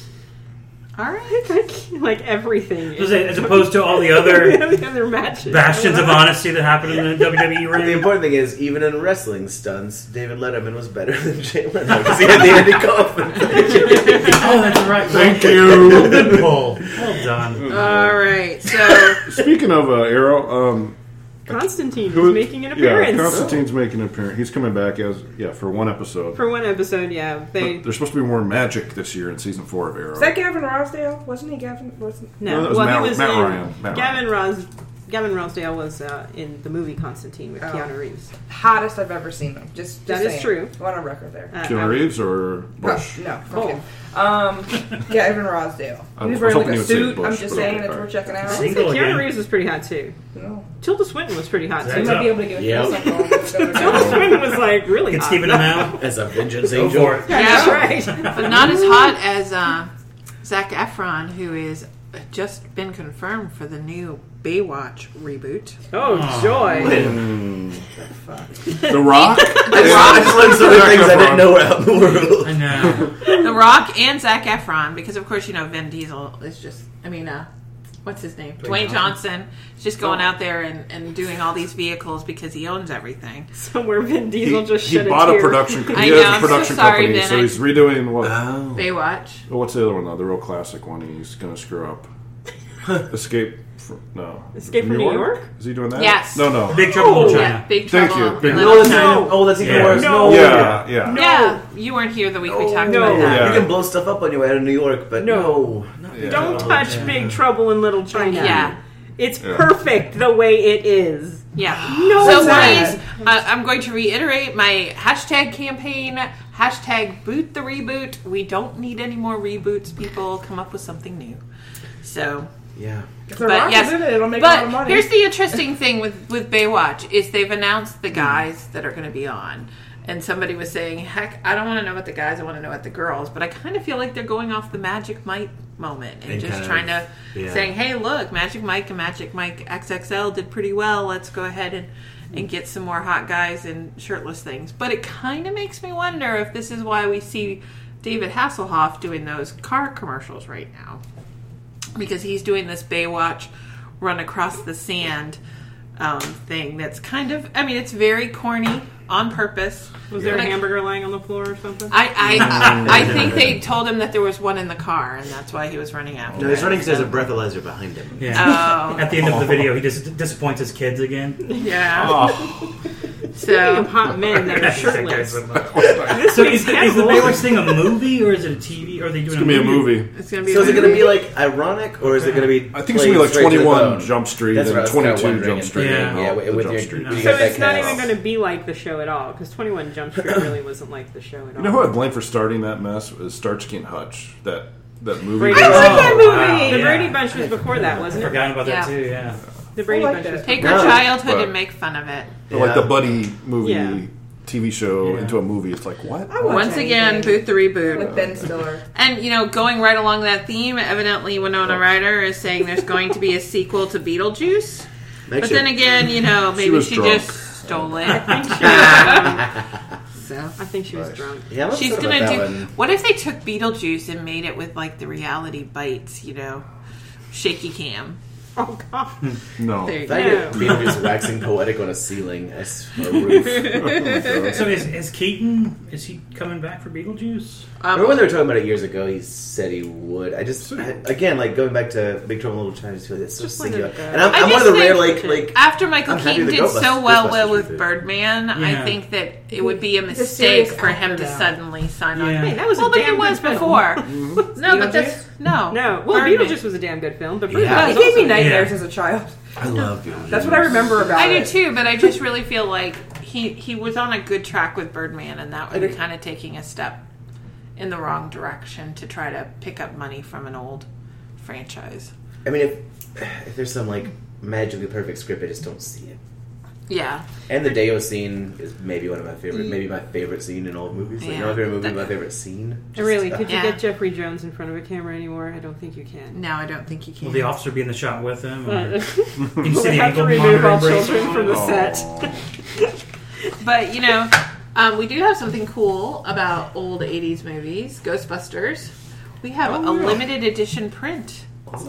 All right. Like, like everything. So as opposed to all the other the other matches. bastions of honesty that happened in the W W E The ring. important thing is, even in wrestling stunts, David Letterman was better than Jay Leno because he had the Andy Kaufman. Oh, that's right. Thank you. Good pull. Well done. All right. So Speaking of uh, Arrow, um, Constantine who- is making an appearance. Yeah, Constantine's making an appearance. He's coming back as yeah for one episode. For one episode, yeah. They But there's supposed to be more magic this year in season four of Arrow. Is that Gavin Rosdale? Wasn't he Gavin? Wasn't no. No, that was well, Matt- he was Matt in Ryan. Matt Gavin Ros. Gavin Rossdale was uh, in the movie Constantine with Oh. Keanu Reeves. hottest I've ever seen him. Just, just That is saying. true. I want a record there. Uh, Keanu I- Reeves or No, Bush? no, fuck Both. him. Um, Gavin Rosdale. I He was was wearing hoping like you a would say suit. Bush, I'm just but saying okay, that's all we're right. checking out. I Single think Keanu again. Reeves was pretty hot too. No. Tilda Swinton was pretty hot You too. That's might be able to give Yeah. us something. Let's go to Tilda that. Swinton was like really Get hot. Stephen Amell. As a vengeance Go angel. for it. That's Yeah. right. but not as hot as uh, Zac Efron, who is just been confirmed for the new Baywatch reboot. Oh Aw. joy! The Rock. I just learned so many Zac things I Efron. didn't know out in the world. I know. The Rock and Zac Efron, because of course you know Vin Diesel is just, I mean, uh, what's his name? Dwayne, Johnson. is just going out there and, and doing all these vehicles because he owns everything. Somewhere Vin He, Diesel just he shed bought a a tear. production. He I has know, a I'm so production sorry, company, Vin. so he's redoing what? Oh. Baywatch. oh, what's the other one though? The real classic one. He's going to screw up. Escape. From, no. Escape from New York? Is he doing that? Yes. No, no. Big Trouble in Yeah, China. Big Thank Trouble. you. Big- in No, Little that's China. even, oh, that's even Yeah. worse. No. No. Yeah, yeah. Yeah, you weren't here the week we talked No. about that. Yeah. You can blow stuff up on your way out of New York, but No. no. not Big Don't Trouble. touch Yeah. Big Trouble in Little China. Yeah. It's Yeah. perfect the way it is. Yeah. No, so it's not. please, uh, I'm going to reiterate my hashtag campaign, hashtag boot the reboot. We don't need any more reboots, people. Come up with something new. So, Yeah. If the but Rock yes, is in it, it'll make a lot of but money. here's the interesting thing with, with Baywatch is they've announced the guys that are going to be on. And somebody was saying, heck, I don't want to know what the guys, I want to know what the girls. But I kind of feel like they're going off the Magic Mike moment and, And just kind of- trying to, yeah. saying, hey, look, Magic Mike and Magic Mike X X L did pretty well. Let's go ahead and, and get some more hot guys and shirtless things. But it kind of makes me wonder if this is why we see David Hasselhoff doing those car commercials right now. Because he's doing this Baywatch run across the sand um, thing that's kind of, I mean, it's very corny on purpose. Was there But a I- hamburger lying on the floor or something? I, I, I think they told him that there was one in the car, and that's why he was running after No, he's it. running because there's a breathalyzer behind him. Yeah. Oh, At the end of the video, he just disappoints his kids again. yeah. Oh, Speaking of So hot men that are shirtless, so this is week's the, is the cannibal. Baywatch thing a movie or is it a T V? Or are they doing It's gonna be a movie. it's gonna be. So is it a going to be movie. like ironic, or is it going to be? I think it's gonna be like played straight to the twenty-one bone? Jump Street That's and what I was kinda twenty-two wondering. Jump Street. Yeah. and Yeah, all with the with Jump your, Street. when you So got that it's not cast. even going to be like the show at all, because twenty-one Jump Street really wasn't like the show at all. You know who I blame for starting that mess is Starsky and Hutch. That that movie. Brady that- Bunch. Oh, that movie. wow, The yeah. Brady Bunch was before that, wasn't it? Forgotten about Yeah. that too, yeah. The Brady I like Bunch that. was Take before your No, childhood but- and make fun of it. like the buddy movie Yeah. T V show Yeah. into a movie. It's like what? I watch Once again, anything boot the reboot. with Ben Stiller. And, you know, going right along that theme, evidently Winona Ryder is saying there's going to be a sequel to Beetlejuice. Make But sure- then again, you know, maybe was she, drunk. just stole it. I think she was, So I think she was drunk. Yeah, I'm she's upset gonna about do. that one. What if they took Beetlejuice and made it with like the reality bites? You know, shaky cam. Oh, God. No. There you If go. I get Beetlejuice waxing poetic on a ceiling, I s- or a roof. So is, is Keaton, is he coming back for Beetlejuice? Remember when they were talking about it years ago? He said he would. I just, I, again, like going back to Big Trouble in Little China, I just feel like that's so Just like singular. a- And I'm, I I'm one just of the rare, think like, like After Michael I'm happy Keaton the did Ghostbusters- so well Ghostbusters with reboot. Birdman, I Yeah. think that it would be a a mistake serious for him actor to now. suddenly sign on. Yeah. Hey, that was Well, a but damn he was good film. before. No, but that's no, No, well, Birdman. Beetlejuice was a damn good film, but Yeah. Birdman He was gave me also- nightmares Yeah. as a child. I love Beetlejuice. That's what I remember about I do it. too, but I just really feel like he he was on a good track with Birdman, and that would be agree. kind of taking a step in the wrong direction to try to pick up money from an old franchise. I mean, if if there's some like magically perfect script, I just don't see it. Yeah, And the Deo scene is maybe one of my favorite, maybe my favorite scene in all movies. Like, Yeah. you know, my favorite movie, That- my favorite scene. And really, could you Yeah. get Jeffrey Jones in front of a camera anymore? I don't think you can. no, I don't think you can. Will the officer be in the shot with him? Or Uh, can you see we the have to ankle remove all monitoring children from the Aw. set. But, you know, um, we do have something cool about old eighties movies. Ghostbusters. We have Oh, a yeah. limited edition print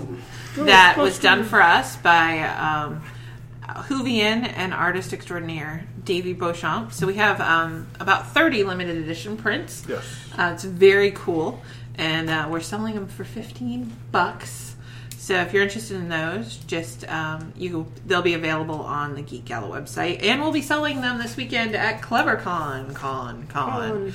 that was done for us by um, Whovian and artist extraordinaire Davy Beauchamp. So we have um, about thirty limited edition prints. Yes. Uh, it's very cool. And uh, we're selling them for fifteen bucks. So if you're interested in those, just um, you they'll be available on the Geek Gala website, and we'll be selling them this weekend at CleverCon, con, con,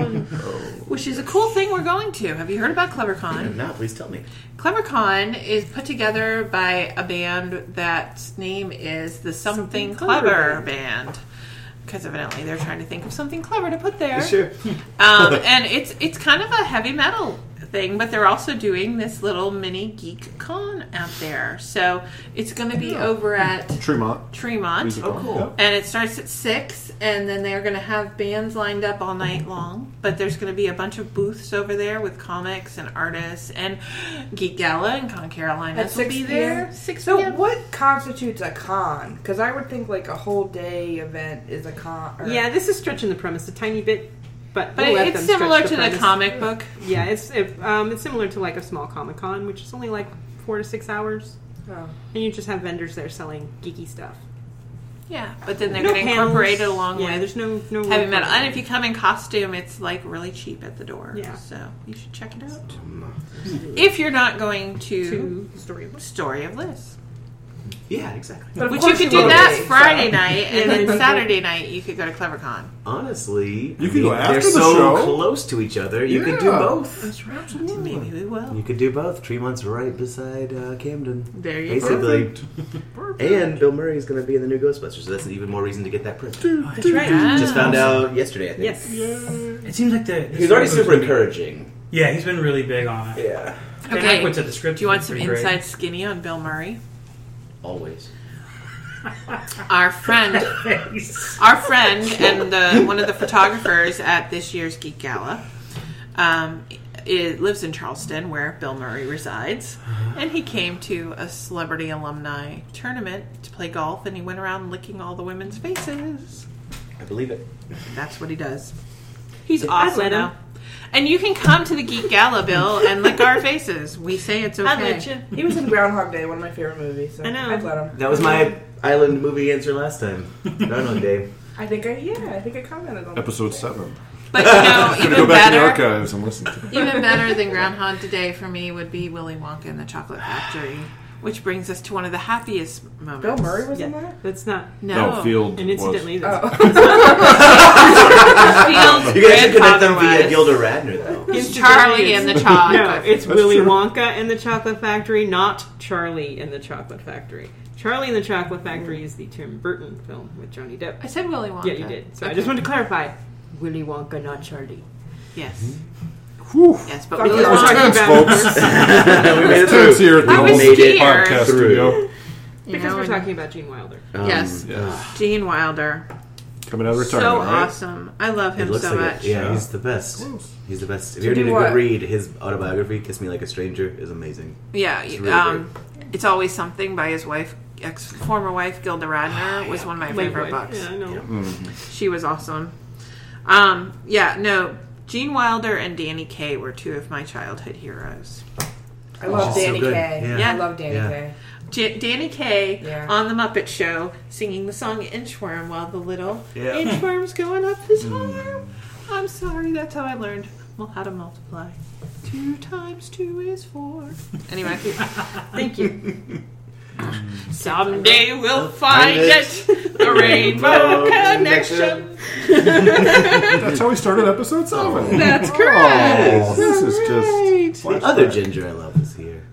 which is a cool thing we're going to. Have you heard about If CleverCon? not, please tell me. CleverCon is put together by a band that's name is the Something, Something Clever, Clever Band. Because evidently they're trying to think of something clever to put there. Sure. Um, and it's it's kind of a heavy metal thing, but they're also doing this little mini geek con out there. So it's going to be over at Tremont. Tremont. Music Oh, Hall. cool. Yeah. And it starts at six, and then they're going to have bands lined up all night long. But there's going to be a bunch of booths over there with comics and artists, and Geek Gala and Con Carolina At will six be p.m.? there. six So p.m. what constitutes a con? Because I would think like a whole day event is a con. Or Yeah, this is stretching the premise a tiny bit, but But we'll let it's them stretch similar to the premise. comic book. Yeah, it's it, um, it's similar to like a small Comic Con, which is only like four to six hours, Oh. and you just have vendors there selling geeky stuff. Yeah, but then they're No going to panels. incorporate it along Yeah, with there's no no heavy real metal. content. And if you come in costume, it's like really cheap at the door. Yeah. So you should check it out. If you're not going to, to Story of Life. Story of Liz. Yeah, exactly. But of Which you course could do will that be, Friday so. night, and Yeah, then then- Saturday night you could go to CleverCon. Honestly, You I could go mean, after they're the so show. close to each other. You could do Yeah. both. That's right. Maybe we will. You could do both. Tremont's right beside uh, Camden. There you go. Basically. Perfect. And Bill Murray is going to be in the new Ghostbusters, so that's even more reason to get that print. That's right. Yeah. Just found out yesterday, I think. Yes. It seems like the, the He's already script super was- encouraging. Yeah, he's been really big on it. Yeah. Dan Okay. Aykroyd said the script. Do you want was some pretty great. inside skinny on Bill Murray? Always. Our friend, our friend, and the, one of the photographers at this year's Geek Gala, um, it lives in Charleston, where Bill Murray resides, and he came to a celebrity alumni tournament to play golf, and he went around licking all the women's faces. I believe it. That's what he does. He's I'd awesome, let him. though. And you can come to the Geek Gala, Bill, and lick our faces. We say it's okay. I'd let you. He was in Groundhog Day, one of my favorite movies. So I know. I'd let him. That was my island movie answer last time. Groundhog Day. I think I yeah, I think I commented on Episode seven. But you know, I'm gonna even go back to the better, archives and listen to it. even better than Groundhog Day for me would be Willy Wonka and the Chocolate Factory, Which brings us to one of the happiest moments. Bill Murray was Yeah, in that? that's not. No, No, Field And was. incidentally, that's Oh. Field's You guys should connect grandfather them via was. Gilda Radner, though. It's Charlie and the Chocolate. No, it's That's Willy true. Wonka and the Chocolate Factory, not Charlie and the Chocolate Factory. Charlie and the Chocolate Factory is the Tim Burton film with Johnny Depp. I said Willy Wonka. Yeah, you did. So I Okay. just wanted to clarify. Willy Wonka, not Charlie. Yes. Whew. Yes, but Fuck Willy yeah. That was Wonka. tense, about- folks. We made it Tense through. here at the I was old made it. scared. podcast Through. studio. You Because know, we're and- talking about Gene Wilder. Um, Yes. Yeah. Gene Wilder. Coming out of So retirement, right? awesome. I love It him looks so like much. it. Yeah, Yeah. he's the best. Close. He's the best. If To you ever do need a what? good read, his autobiography, Kiss Me Like a Stranger, is amazing. Yeah, It's you- really um, it's always something by his wife, ex former wife Gilda Radner was one of my favorite Like, books. Yeah, I know. She was awesome. Um, yeah, no, Gene Wilder and Danny Kaye were two of my childhood heroes. I love Oh, so Danny good. Kaye. Yeah. I love Danny Yeah. Kaye. J- Danny Kaye Yeah. on the Muppet Show singing the song Inchworm while the little Yeah. inchworm's going up his arm. I'm sorry, that's how I learned well how to multiply. Two times two is four. Anyway, Thank you. someday we'll find Find it. it. The Rainbow Connection. That's how we started episode seven. That's Oh, correct. this is just. Right. The other ginger I love is here.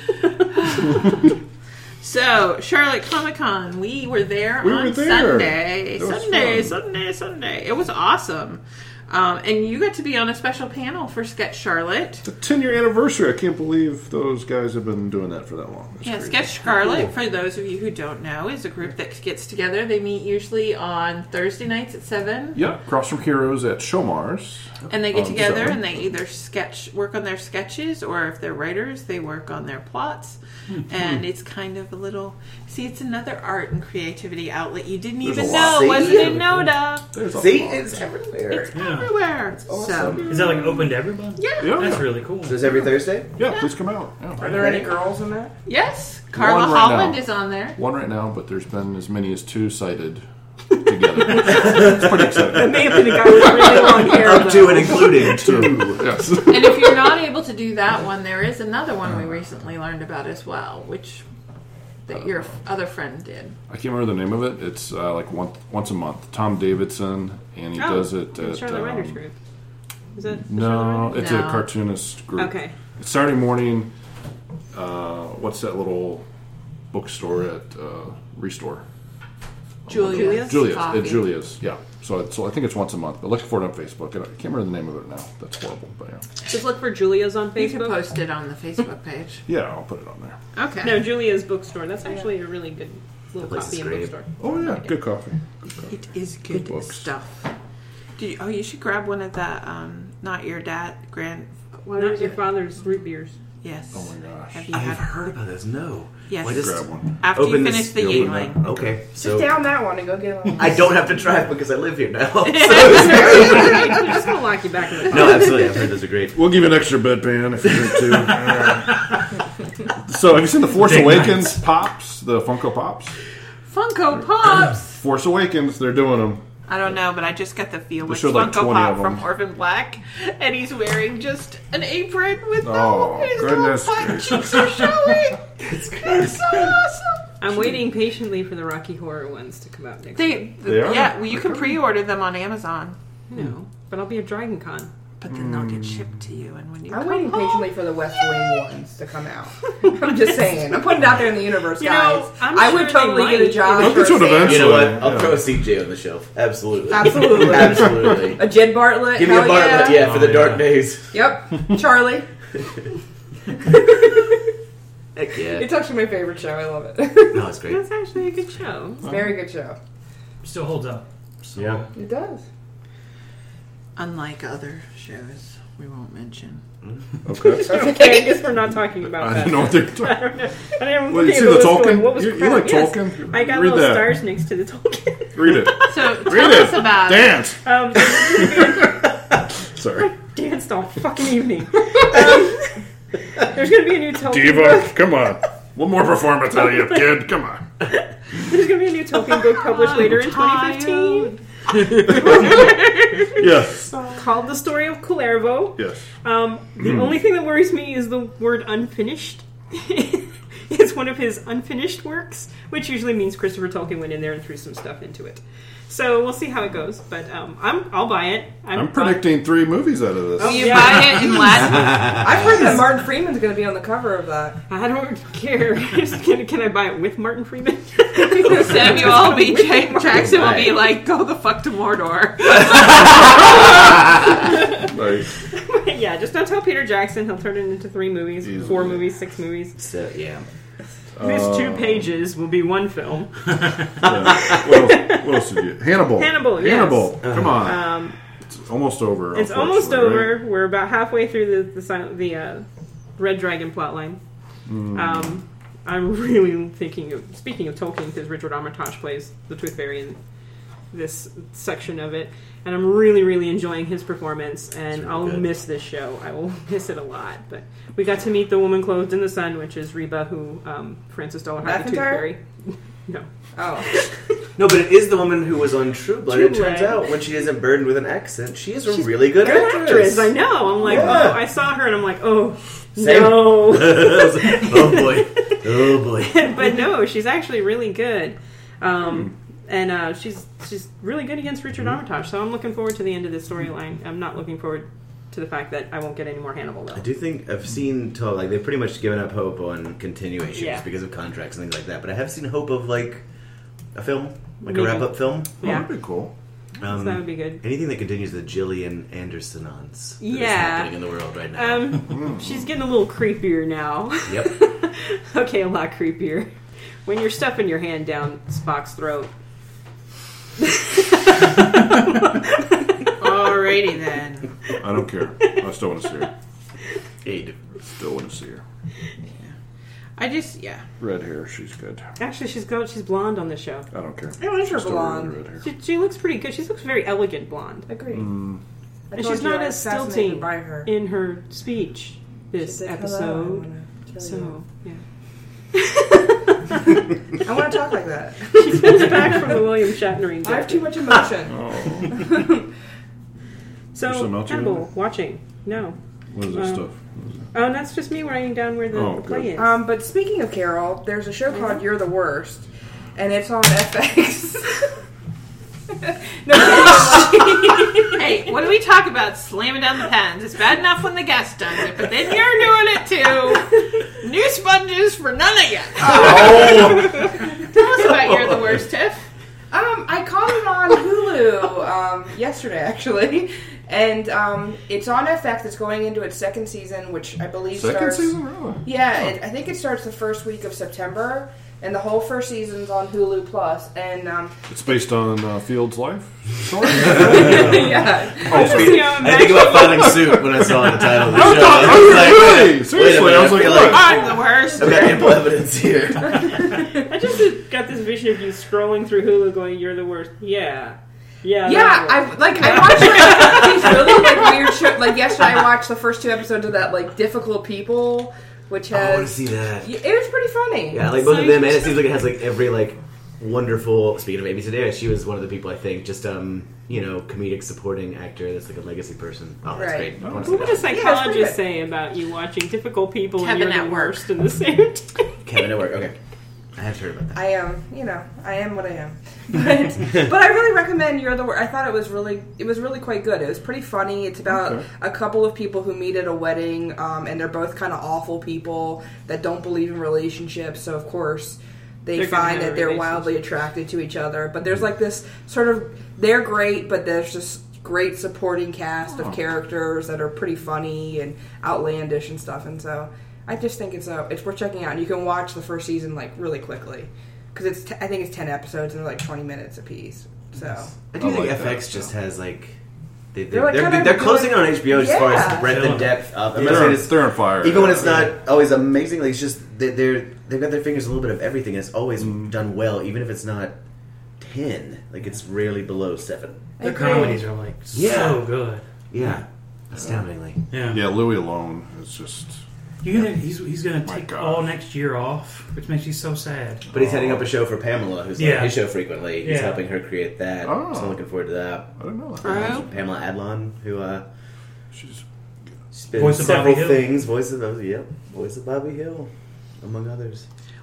So, Charlotte Comic Con, we were there We on were there. Sunday. It was Sunday, fun. Sunday, Sunday. It was awesome. Um, and you got to be on a special panel for Sketch Charlotte. The ten year anniversary. I can't believe those guys have been doing that for that long. That's Yeah, crazy. Sketch Charlotte, for those of you who don't know, is a group that gets together. They meet usually on Thursday nights at seven. Yeah, across from Heroes at Showmars. And they get Um, together so- and they either sketch, work on their sketches, or if they're writers, they work on their plots. Mm-hmm. And it's kind of a little. See, it's another art and creativity outlet you didn't There's even a lot. know See? wasn't in NODA. There's a See, lot. it's everywhere. It's Yeah. everywhere. So, Is that like open to everyone? yeah. Yeah, That's yeah. really cool. So it's every Thursday? Yeah, please come out. Yeah. Are there any girls in that? Yes, Carla One right Holland now. is on there. One right now, but there's been as many as two cited together. It's pretty exciting. May have been a guy with really long hair. Up to though. and including two. Yes. And if you're not able to do that one, there is another one we recently learned about as well, which that your other friend did. I can't remember the name of it. It's uh, like one, once a month. Tom Davidson, and he Oh, does it the at. Charlotte um, Writers Group. Is that the No, Charlotte it's No. a cartoonist group. Okay. It's Saturday morning. Uh, what's that little bookstore at uh, Restore? Julia's. Julia's. Coffee. At Julia's, yeah. So, it's, so I think it's once a month. But look for it on Facebook. And I can't remember the name of it now. That's horrible, but yeah. Just look for Julia's on You can Facebook. post it on the Facebook page. Yeah, I'll put it on there. Okay. No, Julia's bookstore. That's actually a really good little place is coffee and great. bookstore. Oh yeah, good coffee. Good coffee. It is good, books. stuff. Did you, oh, you should grab one of the um, not your dad grand. What Not is your it? father's root beers. Yes. Oh my gosh. Have you I had have heard about this. No. Yes. Why just Grab one. after you open finish this- the you open Yingling? Okay. Just So down that one and go get one. I don't have to drive because I live here now. So- I'm just gonna lock you back in the car. no, absolutely. I've heard those are great. We'll give you an extra bedpan if you drink two. Alright. So, have you seen the Force Big Awakens pops? The Funko Pops? Funko Pops. Force Awakens, they're doing them. I don't know, but I just got the feel with showed like Funko twenty Pop of from them. Orphan Black, and he's wearing just an apron with Oh, no his goodness little butt gracious. cheeks are showing. It's so awesome. I'm waiting patiently for the Rocky Horror ones to come out next week. They, They are? yeah, well, you can pre-order them on Amazon, No, but I'll be at Dragon Con. but then they'll get shipped to you, and when you I'm come waiting home, patiently for the West Wing ones to come out. I'm just saying. I'm putting it out there in the universe, You know, guys. I'm I sure would they totally get a might. job. They'll for get you a an event. sale. You know what? I'll Yeah. throw a C J on the shelf. Absolutely. Absolutely. Absolutely. A Jed Bartlett. Give me a hell Bartlett, yeah, yeah. for the Oh, dark yeah. days. Yep. Charlie. Heck yeah. It's actually my favorite show. I love it. No, it's great. That's actually a good show. It's a very good show. Still holds up. So, Yeah. It does. unlike other shows we won't mention. Okay. Okay, I guess we're not talking about I that. don't know what they're talking I don't know. I didn't Well, you look see at the this Tolkien? going, what was You- you crap? like Yes. Tolkien? I got Read little that. stars next to the Tolkien. Read it. So Read tell it. us about it. Dance. Um, Sorry. danced all fucking evening. Um, there's going to be a new Tolkien Diva, book. come on. One more performance out of you, kid. Come on. There's going to be a new Tolkien book published later in twenty fifteen Yes. called The Story of Kullervo. Yes. Um, the only thing that worries me is the word unfinished in It's one of his unfinished works, which usually means Christopher Tolkien went in there and threw some stuff into it. So we'll see how it goes, but um, I'm, I'll buy it. I'm, I'm predicting three movies out of this. Will you Yeah. buy it in Latin? I've heard that Martin Freeman's going to be on the cover of that. I don't care. can, can I buy it with Martin Freeman? Samuel L. B. Jackson will be like, go the fuck to Mordor. Nice. Yeah, just don't tell Peter Jackson. He'll turn it into three movies, Easily. four movies, six movies. So yeah. These Uh, two pages will be one film. Yeah. What, else, what else did you? Hannibal. Hannibal, yes. Hannibal. Come on. Um, It's almost over. it's almost unfortunately, over. right? We're about halfway through the the, sil- the uh, Red Dragon plotline. Hmm. Um, I'm really thinking of speaking of Tolkien because Richard Armitage plays the Tooth Fairy in this section of it, and I'm really, really enjoying his performance. And really I'll good. miss this show. I will miss it a lot. But we got to meet the woman clothed in the sun, which is Reba, who um, Francis Dolarhyde, the Tooth McIntyre? Fairy. No. Oh. No, but it is the woman who was on True Blood. True it turns Blood. out when she isn't burdened with an accent, she is a She's really good, Good actress. actress, I know. I'm like, Yeah. oh, I saw her and I'm like, oh, Same. no. Oh boy. Oh boy. But no, she's actually really good. Um, and uh, she's she's really good against Richard Armitage. So I'm looking forward to the end of this storyline. I'm not looking forward to the fact that I won't get any more Hannibal, though. I do think I've seen talk like they've pretty much given up hope on continuations Yeah. because of contracts and things like that. But I have seen hope of like a film, like Maybe. a wrap-up film. Oh, Yeah. that'd be cool. Um, So that would be good. Anything that continues the Gillian Andersonance that is Yeah. happening in the world right now. Um, she's getting a little creepier now. Yep. Okay, a lot creepier. When you're stuffing your hand down Spock's throat. Alrighty then. I don't care. I still want to see her. Aid. Still want to see her. I just, yeah. Red hair. She's good. Actually, she's got she's blonde on the show. I don't care. I like her She's still blonde. really red hair. She, she looks pretty good. She looks very elegant blonde. Agreed. Mm. I And told she's you not I as was fascinated stilting by her. in her speech this She said, "Hello, I episode. wanna tell So, you." yeah. I want to talk like that. She comes back from the William Shatnering. I have too much emotion. Oh, So, There's some Elton in Hannibal, watching. No. what is this Um, stuff? Oh, and that's just me writing down where the, Oh, the play good. is. Um, but speaking of Carol, there's a show called You're the Worst, and it's on F X. No, kidding. Hey, what do we talk about? Slamming down the pens. It's bad enough when the guest does it, but then you're doing it too. New sponges for none of you. Oh! Tell us about You're the Worst, Tiff. Um, I caught it on Hulu um, yesterday, actually, and um, it's on F X. It's going into its second season, which I believe Second starts. season, really? Yeah, it, I think it starts the first week of September, and the whole first season's on Hulu Plus. And um, It's based on uh, Field's life story. yeah, I, just, you know, I think about filing suit when I saw the title of the I show. thought- I was oh, like, really? wait a Seriously, minute, I was like, feel what? I'm the worst. I've got ample evidence here. I just got this vision of you scrolling through Hulu going, you're the worst. Yeah. Yeah. yeah. that I like I watched like, these really like weird show. Like yesterday, I watched the first two episodes of that like Difficult People, which I want to has see that. it was pretty funny. Yeah, I like both of them, and it seems like it has like every like wonderful. Speaking of Amy Sedaris, she was one of the people I think just um you know comedic supporting actor that's like a legacy person. Oh, that's Right. great. I wanna What would a see that. psychologist good. say about you watching difficult people and Kevin you're at the work. worst in the same time? Kevin at work. Okay, I have heard about that. I am, you know, I am what I am. But, but I really recommend You're the Worst. I thought it was really, it was really quite good. It was pretty funny. It's about Okay. a couple of people who meet at a wedding, um, and they're both kind of awful people that don't believe in relationships. So of course, they They're gonna find have that they're relationships. wildly attracted to each other. But there's like this sort of, they're great, but there's just great supporting cast Oh. of characters that are pretty funny and outlandish and stuff. And so I just think it's a, it's worth checking out. And you can watch the first season like really quickly. Because it's, t- I think it's ten episodes and they're like twenty minutes apiece. So I do I think like F X that, just yeah. has like they, They're, they're like, they're, kinda they're closing doing- on H B O as far as Yeah. the breadth and depth of. I'm not They're, saying on, it's they're on fire. even when it's Yeah. not always amazing. Like it's just they, they're they've got their fingers in a little bit of everything. And it's always Mm. done well, even if it's not ten. Like it's rarely below seven. The agree. comedies are like Yeah. so good. Yeah, astoundingly. Yeah. Yeah, Louis alone is just. You gonna, he's he's gonna My take God. all next year off, which makes me so sad. But he's heading up a show for Pamela, who's Yeah. on his show frequently. He's Yeah. helping her create that. Oh. So I'm looking forward to that. I don't know. Right. Pamela Adlon, who uh, She's. she's been Voice in of several Bobby Hill. things. Voice of, oh, yep, voice of Bobby Hill, among others.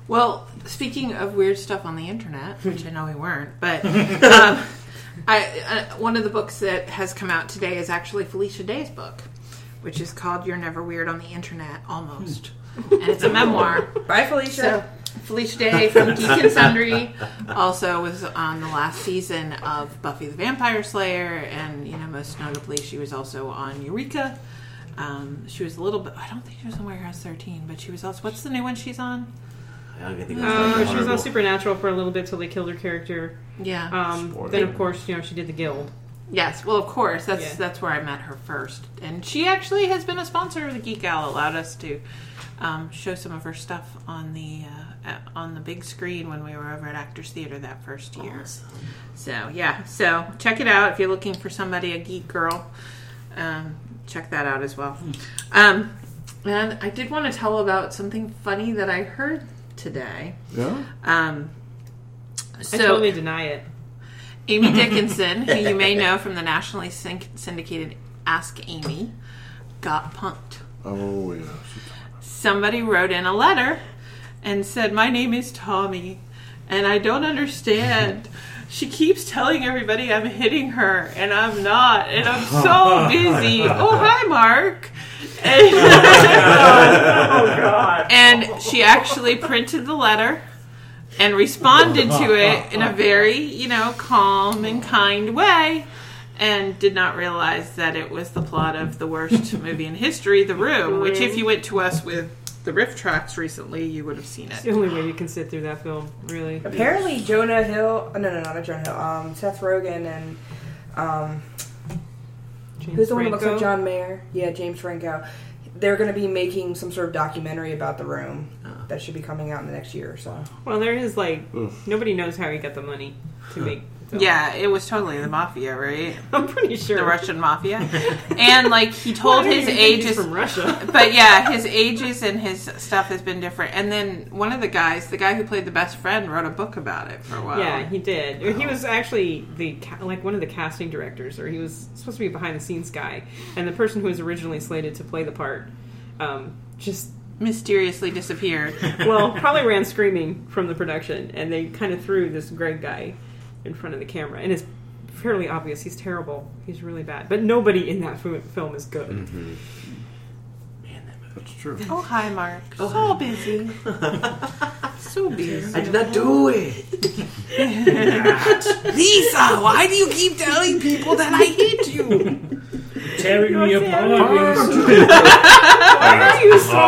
Well, speaking of weird stuff on the internet, which I know we weren't, but um, I, uh, one of the books that has come out today is actually Felicia Day's book, which is called You're Never Weird on the Internet, Almost. And it's a memoir. Bye, Felicia. So, Felicia Day from Geek and Sundry also was on the last season of Buffy the Vampire Slayer, and, you know, most notably, she was also on Eureka. Um, she was a little bit, I don't think she was on Warehouse thirteen, but she was also, what's the new one she's on? I don't think Oh, she was on Supernatural for a little bit till they killed her character. Yeah. Um, then, of course, you know, she did the Guild. Yes, well, of course. That's Yeah. that's where I met her first. And she actually has been a sponsor of the Geek Owl, allowed us to um, show some of her stuff on the uh, at, on the big screen when we were over at Actors Theater that first year. Awesome. So, yeah. So, check it out if you're looking for somebody, a geek girl. Um, check that out as well. Um, and I did want to tell about something funny that I heard today. Yeah? Um, I so, totally deny it. Amy Dickinson, who you may know from the nationally syn- syndicated Ask Amy, got punked. Oh, yeah. Somebody wrote in a letter and said, "My name is Tommy, and I don't understand. She keeps telling everybody I'm hitting her, and I'm not, and I'm so busy. Oh, hi, Mark." And, Oh, God. and she actually printed the letter and responded to it in a very, you know, calm and kind way, and did not realize that it was the plot of the worst movie in history, The Room, which if you went to us with the riff tracks recently, you would have seen It's it. the only way you can sit through that film, really. Apparently, Jonah Hill. Oh, no, no, no, not Jonah Hill. Um, Seth Rogen and um, James who's the one that looks Franco. like John Mayer? Yeah, James Franco. They're going to be making some sort of documentary about The Room that should be coming out in the next year or so. Well, there is, like, Oof. nobody knows how he got the money to make the film. Yeah, it was totally the mafia, right? I'm pretty sure. The Russian mafia. And, like, he told Well, I his don't even think he's ages... from Russia. But yeah, his ages and his stuff has been different. And then one of the guys, the guy who played the best friend, wrote a book about it for a while. Yeah, he did. He was actually the ca- like one of the casting directors, or he was supposed to be a behind the scenes guy. And the person who was originally slated to play the part, um, just mysteriously disappeared. well, probably ran screaming from the production, and they kind of threw this Greg guy in front of the camera, and it's fairly obvious he's terrible. He's really bad, but nobody in that f- film is good. Mm-hmm. That's true. Oh, hi, Mark. So busy. So busy. I did not do it. Lisa, why do you keep telling people that I hate you? Tearing me What's apart. Why are you so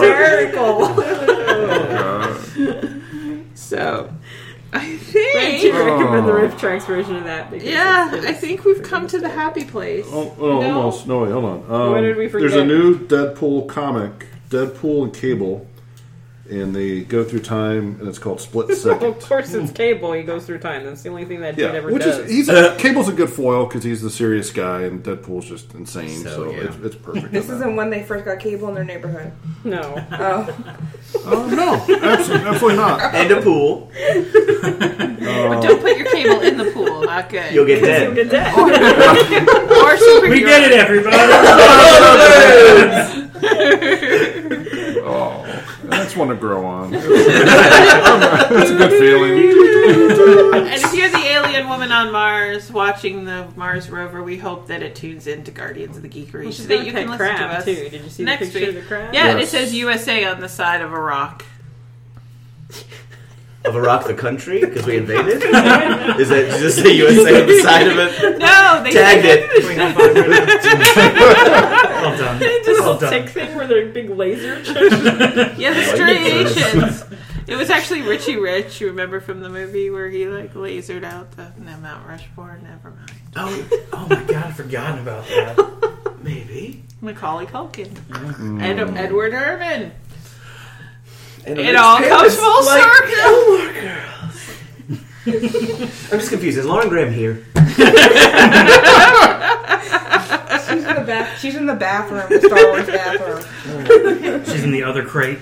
Awesome hysterical? So, I I think... do recommend the Riff Tracks version of that. Because Yeah, it's- I think we've come to the happy place. Oh, oh No. almost. No, wait, hold on. Um, What did we There's a forget? new Deadpool comic, Deadpool and Cable, and they go through time, and it's called Split Well, Second. of course, it's Cable. He goes through time. That's the only thing that dude Yeah, ever which does. is he's a, Cable's a good foil because he's the serious guy, and Deadpool's just insane. So, So, yeah. it's, it's perfect. This on that. isn't when they first got cable in their neighborhood. no. Oh, Oh no, absolutely, absolutely not. And a pool. But don't put your cable in the pool. Not good. You'll get You'll dead. get that. Or superhero. We did it, everybody. Oh, that's one to grow on. That's a good feeling. And if you're the alien woman on Mars watching the Mars rover, we hope that it tunes into Guardians of the Geekery Well, so she's that got you that can listen to crab us too. Did you see next the picture week. of the crab? Yeah, and it Yes. says U S A on the side of a rock. Of Iraq, the country, because we invaded? Is that just say U S A on the side of it? No, they Tagged it. We high five right now. Well done. They just Well a tick done. thing where they're big laser. Yeah, the striations. It was actually Richie Rich, you remember from the movie where he like lasered out the no, Mount Rushmore. Never mind. Oh, Oh my god, I've forgotten about that. maybe. Macaulay Culkin. Ed- Edward Herman. And It all comes full circle. I'm just confused. Is Lauren Graham here? she's in the bath. She's in the bathroom, the Star Wars bathroom. She's in the other crate.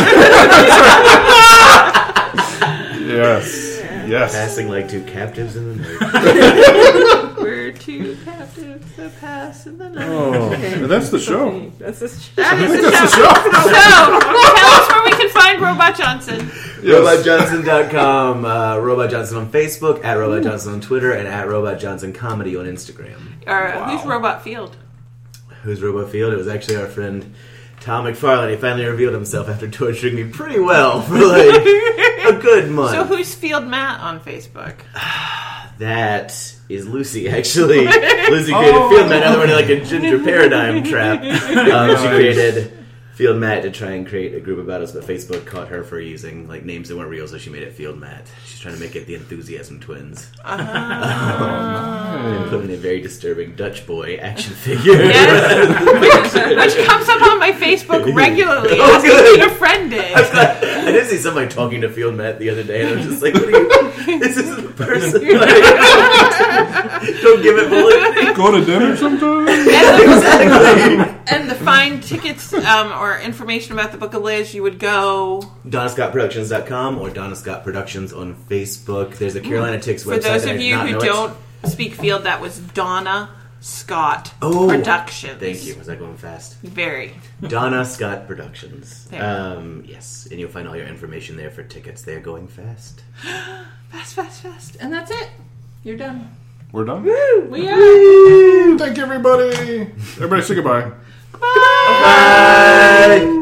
Yes, yes. Passing like two captives in the night. We're two captives that pass in the night. Oh, and that's the show. That's just That is the That's show. the show. So, tell us where we can find find Robot Johnson? robot johnson dot com, uh, Robot Johnson on Facebook, at Robot Johnson on Twitter, and at Robot Johnson Comedy on Instagram. Or uh, who's Robot Field? Who's Robot Field? It was actually our friend Tom McFarlane. He finally revealed himself after torturing me pretty well for like a good month. So who's Field Matt on Facebook? That is Lucy, actually. Lucy created Oh. Field Matt, another one like a ginger paradigm trap. Um, she created Field Matt to try and create a group about us, but Facebook caught her for using like names that weren't real, so she made it Field Matt. She's trying to make it the Enthusiasm Twins. Uh-huh. And put in a very disturbing Dutch boy action figure. Yes. which, which comes up on my Facebook regularly. Oh, Asking good. me to friend it. I did see somebody talking to Field Matt the other day, and I was just like, what are you, this is the person. Like, don't give it bullet. Go to dinner sometime? Exactly. And to find tickets um, or information about the Book of Liz, you would go... Donna Scott Productions dot com or Donna Scott Productions on Facebook. There's a Carolina Ticks website. For those that I of did you not who know it. don't speak Field, that was Donna Scott Oh, Productions. Thank you. Was I going fast? Very. Donna Scott Productions. There. Um, yes, and you'll find all your information there for tickets. They're going fast. Fast, fast, fast. And that's it. You're done. We're done? We are. Thank you, everybody. Everybody say goodbye. Bye. Bye.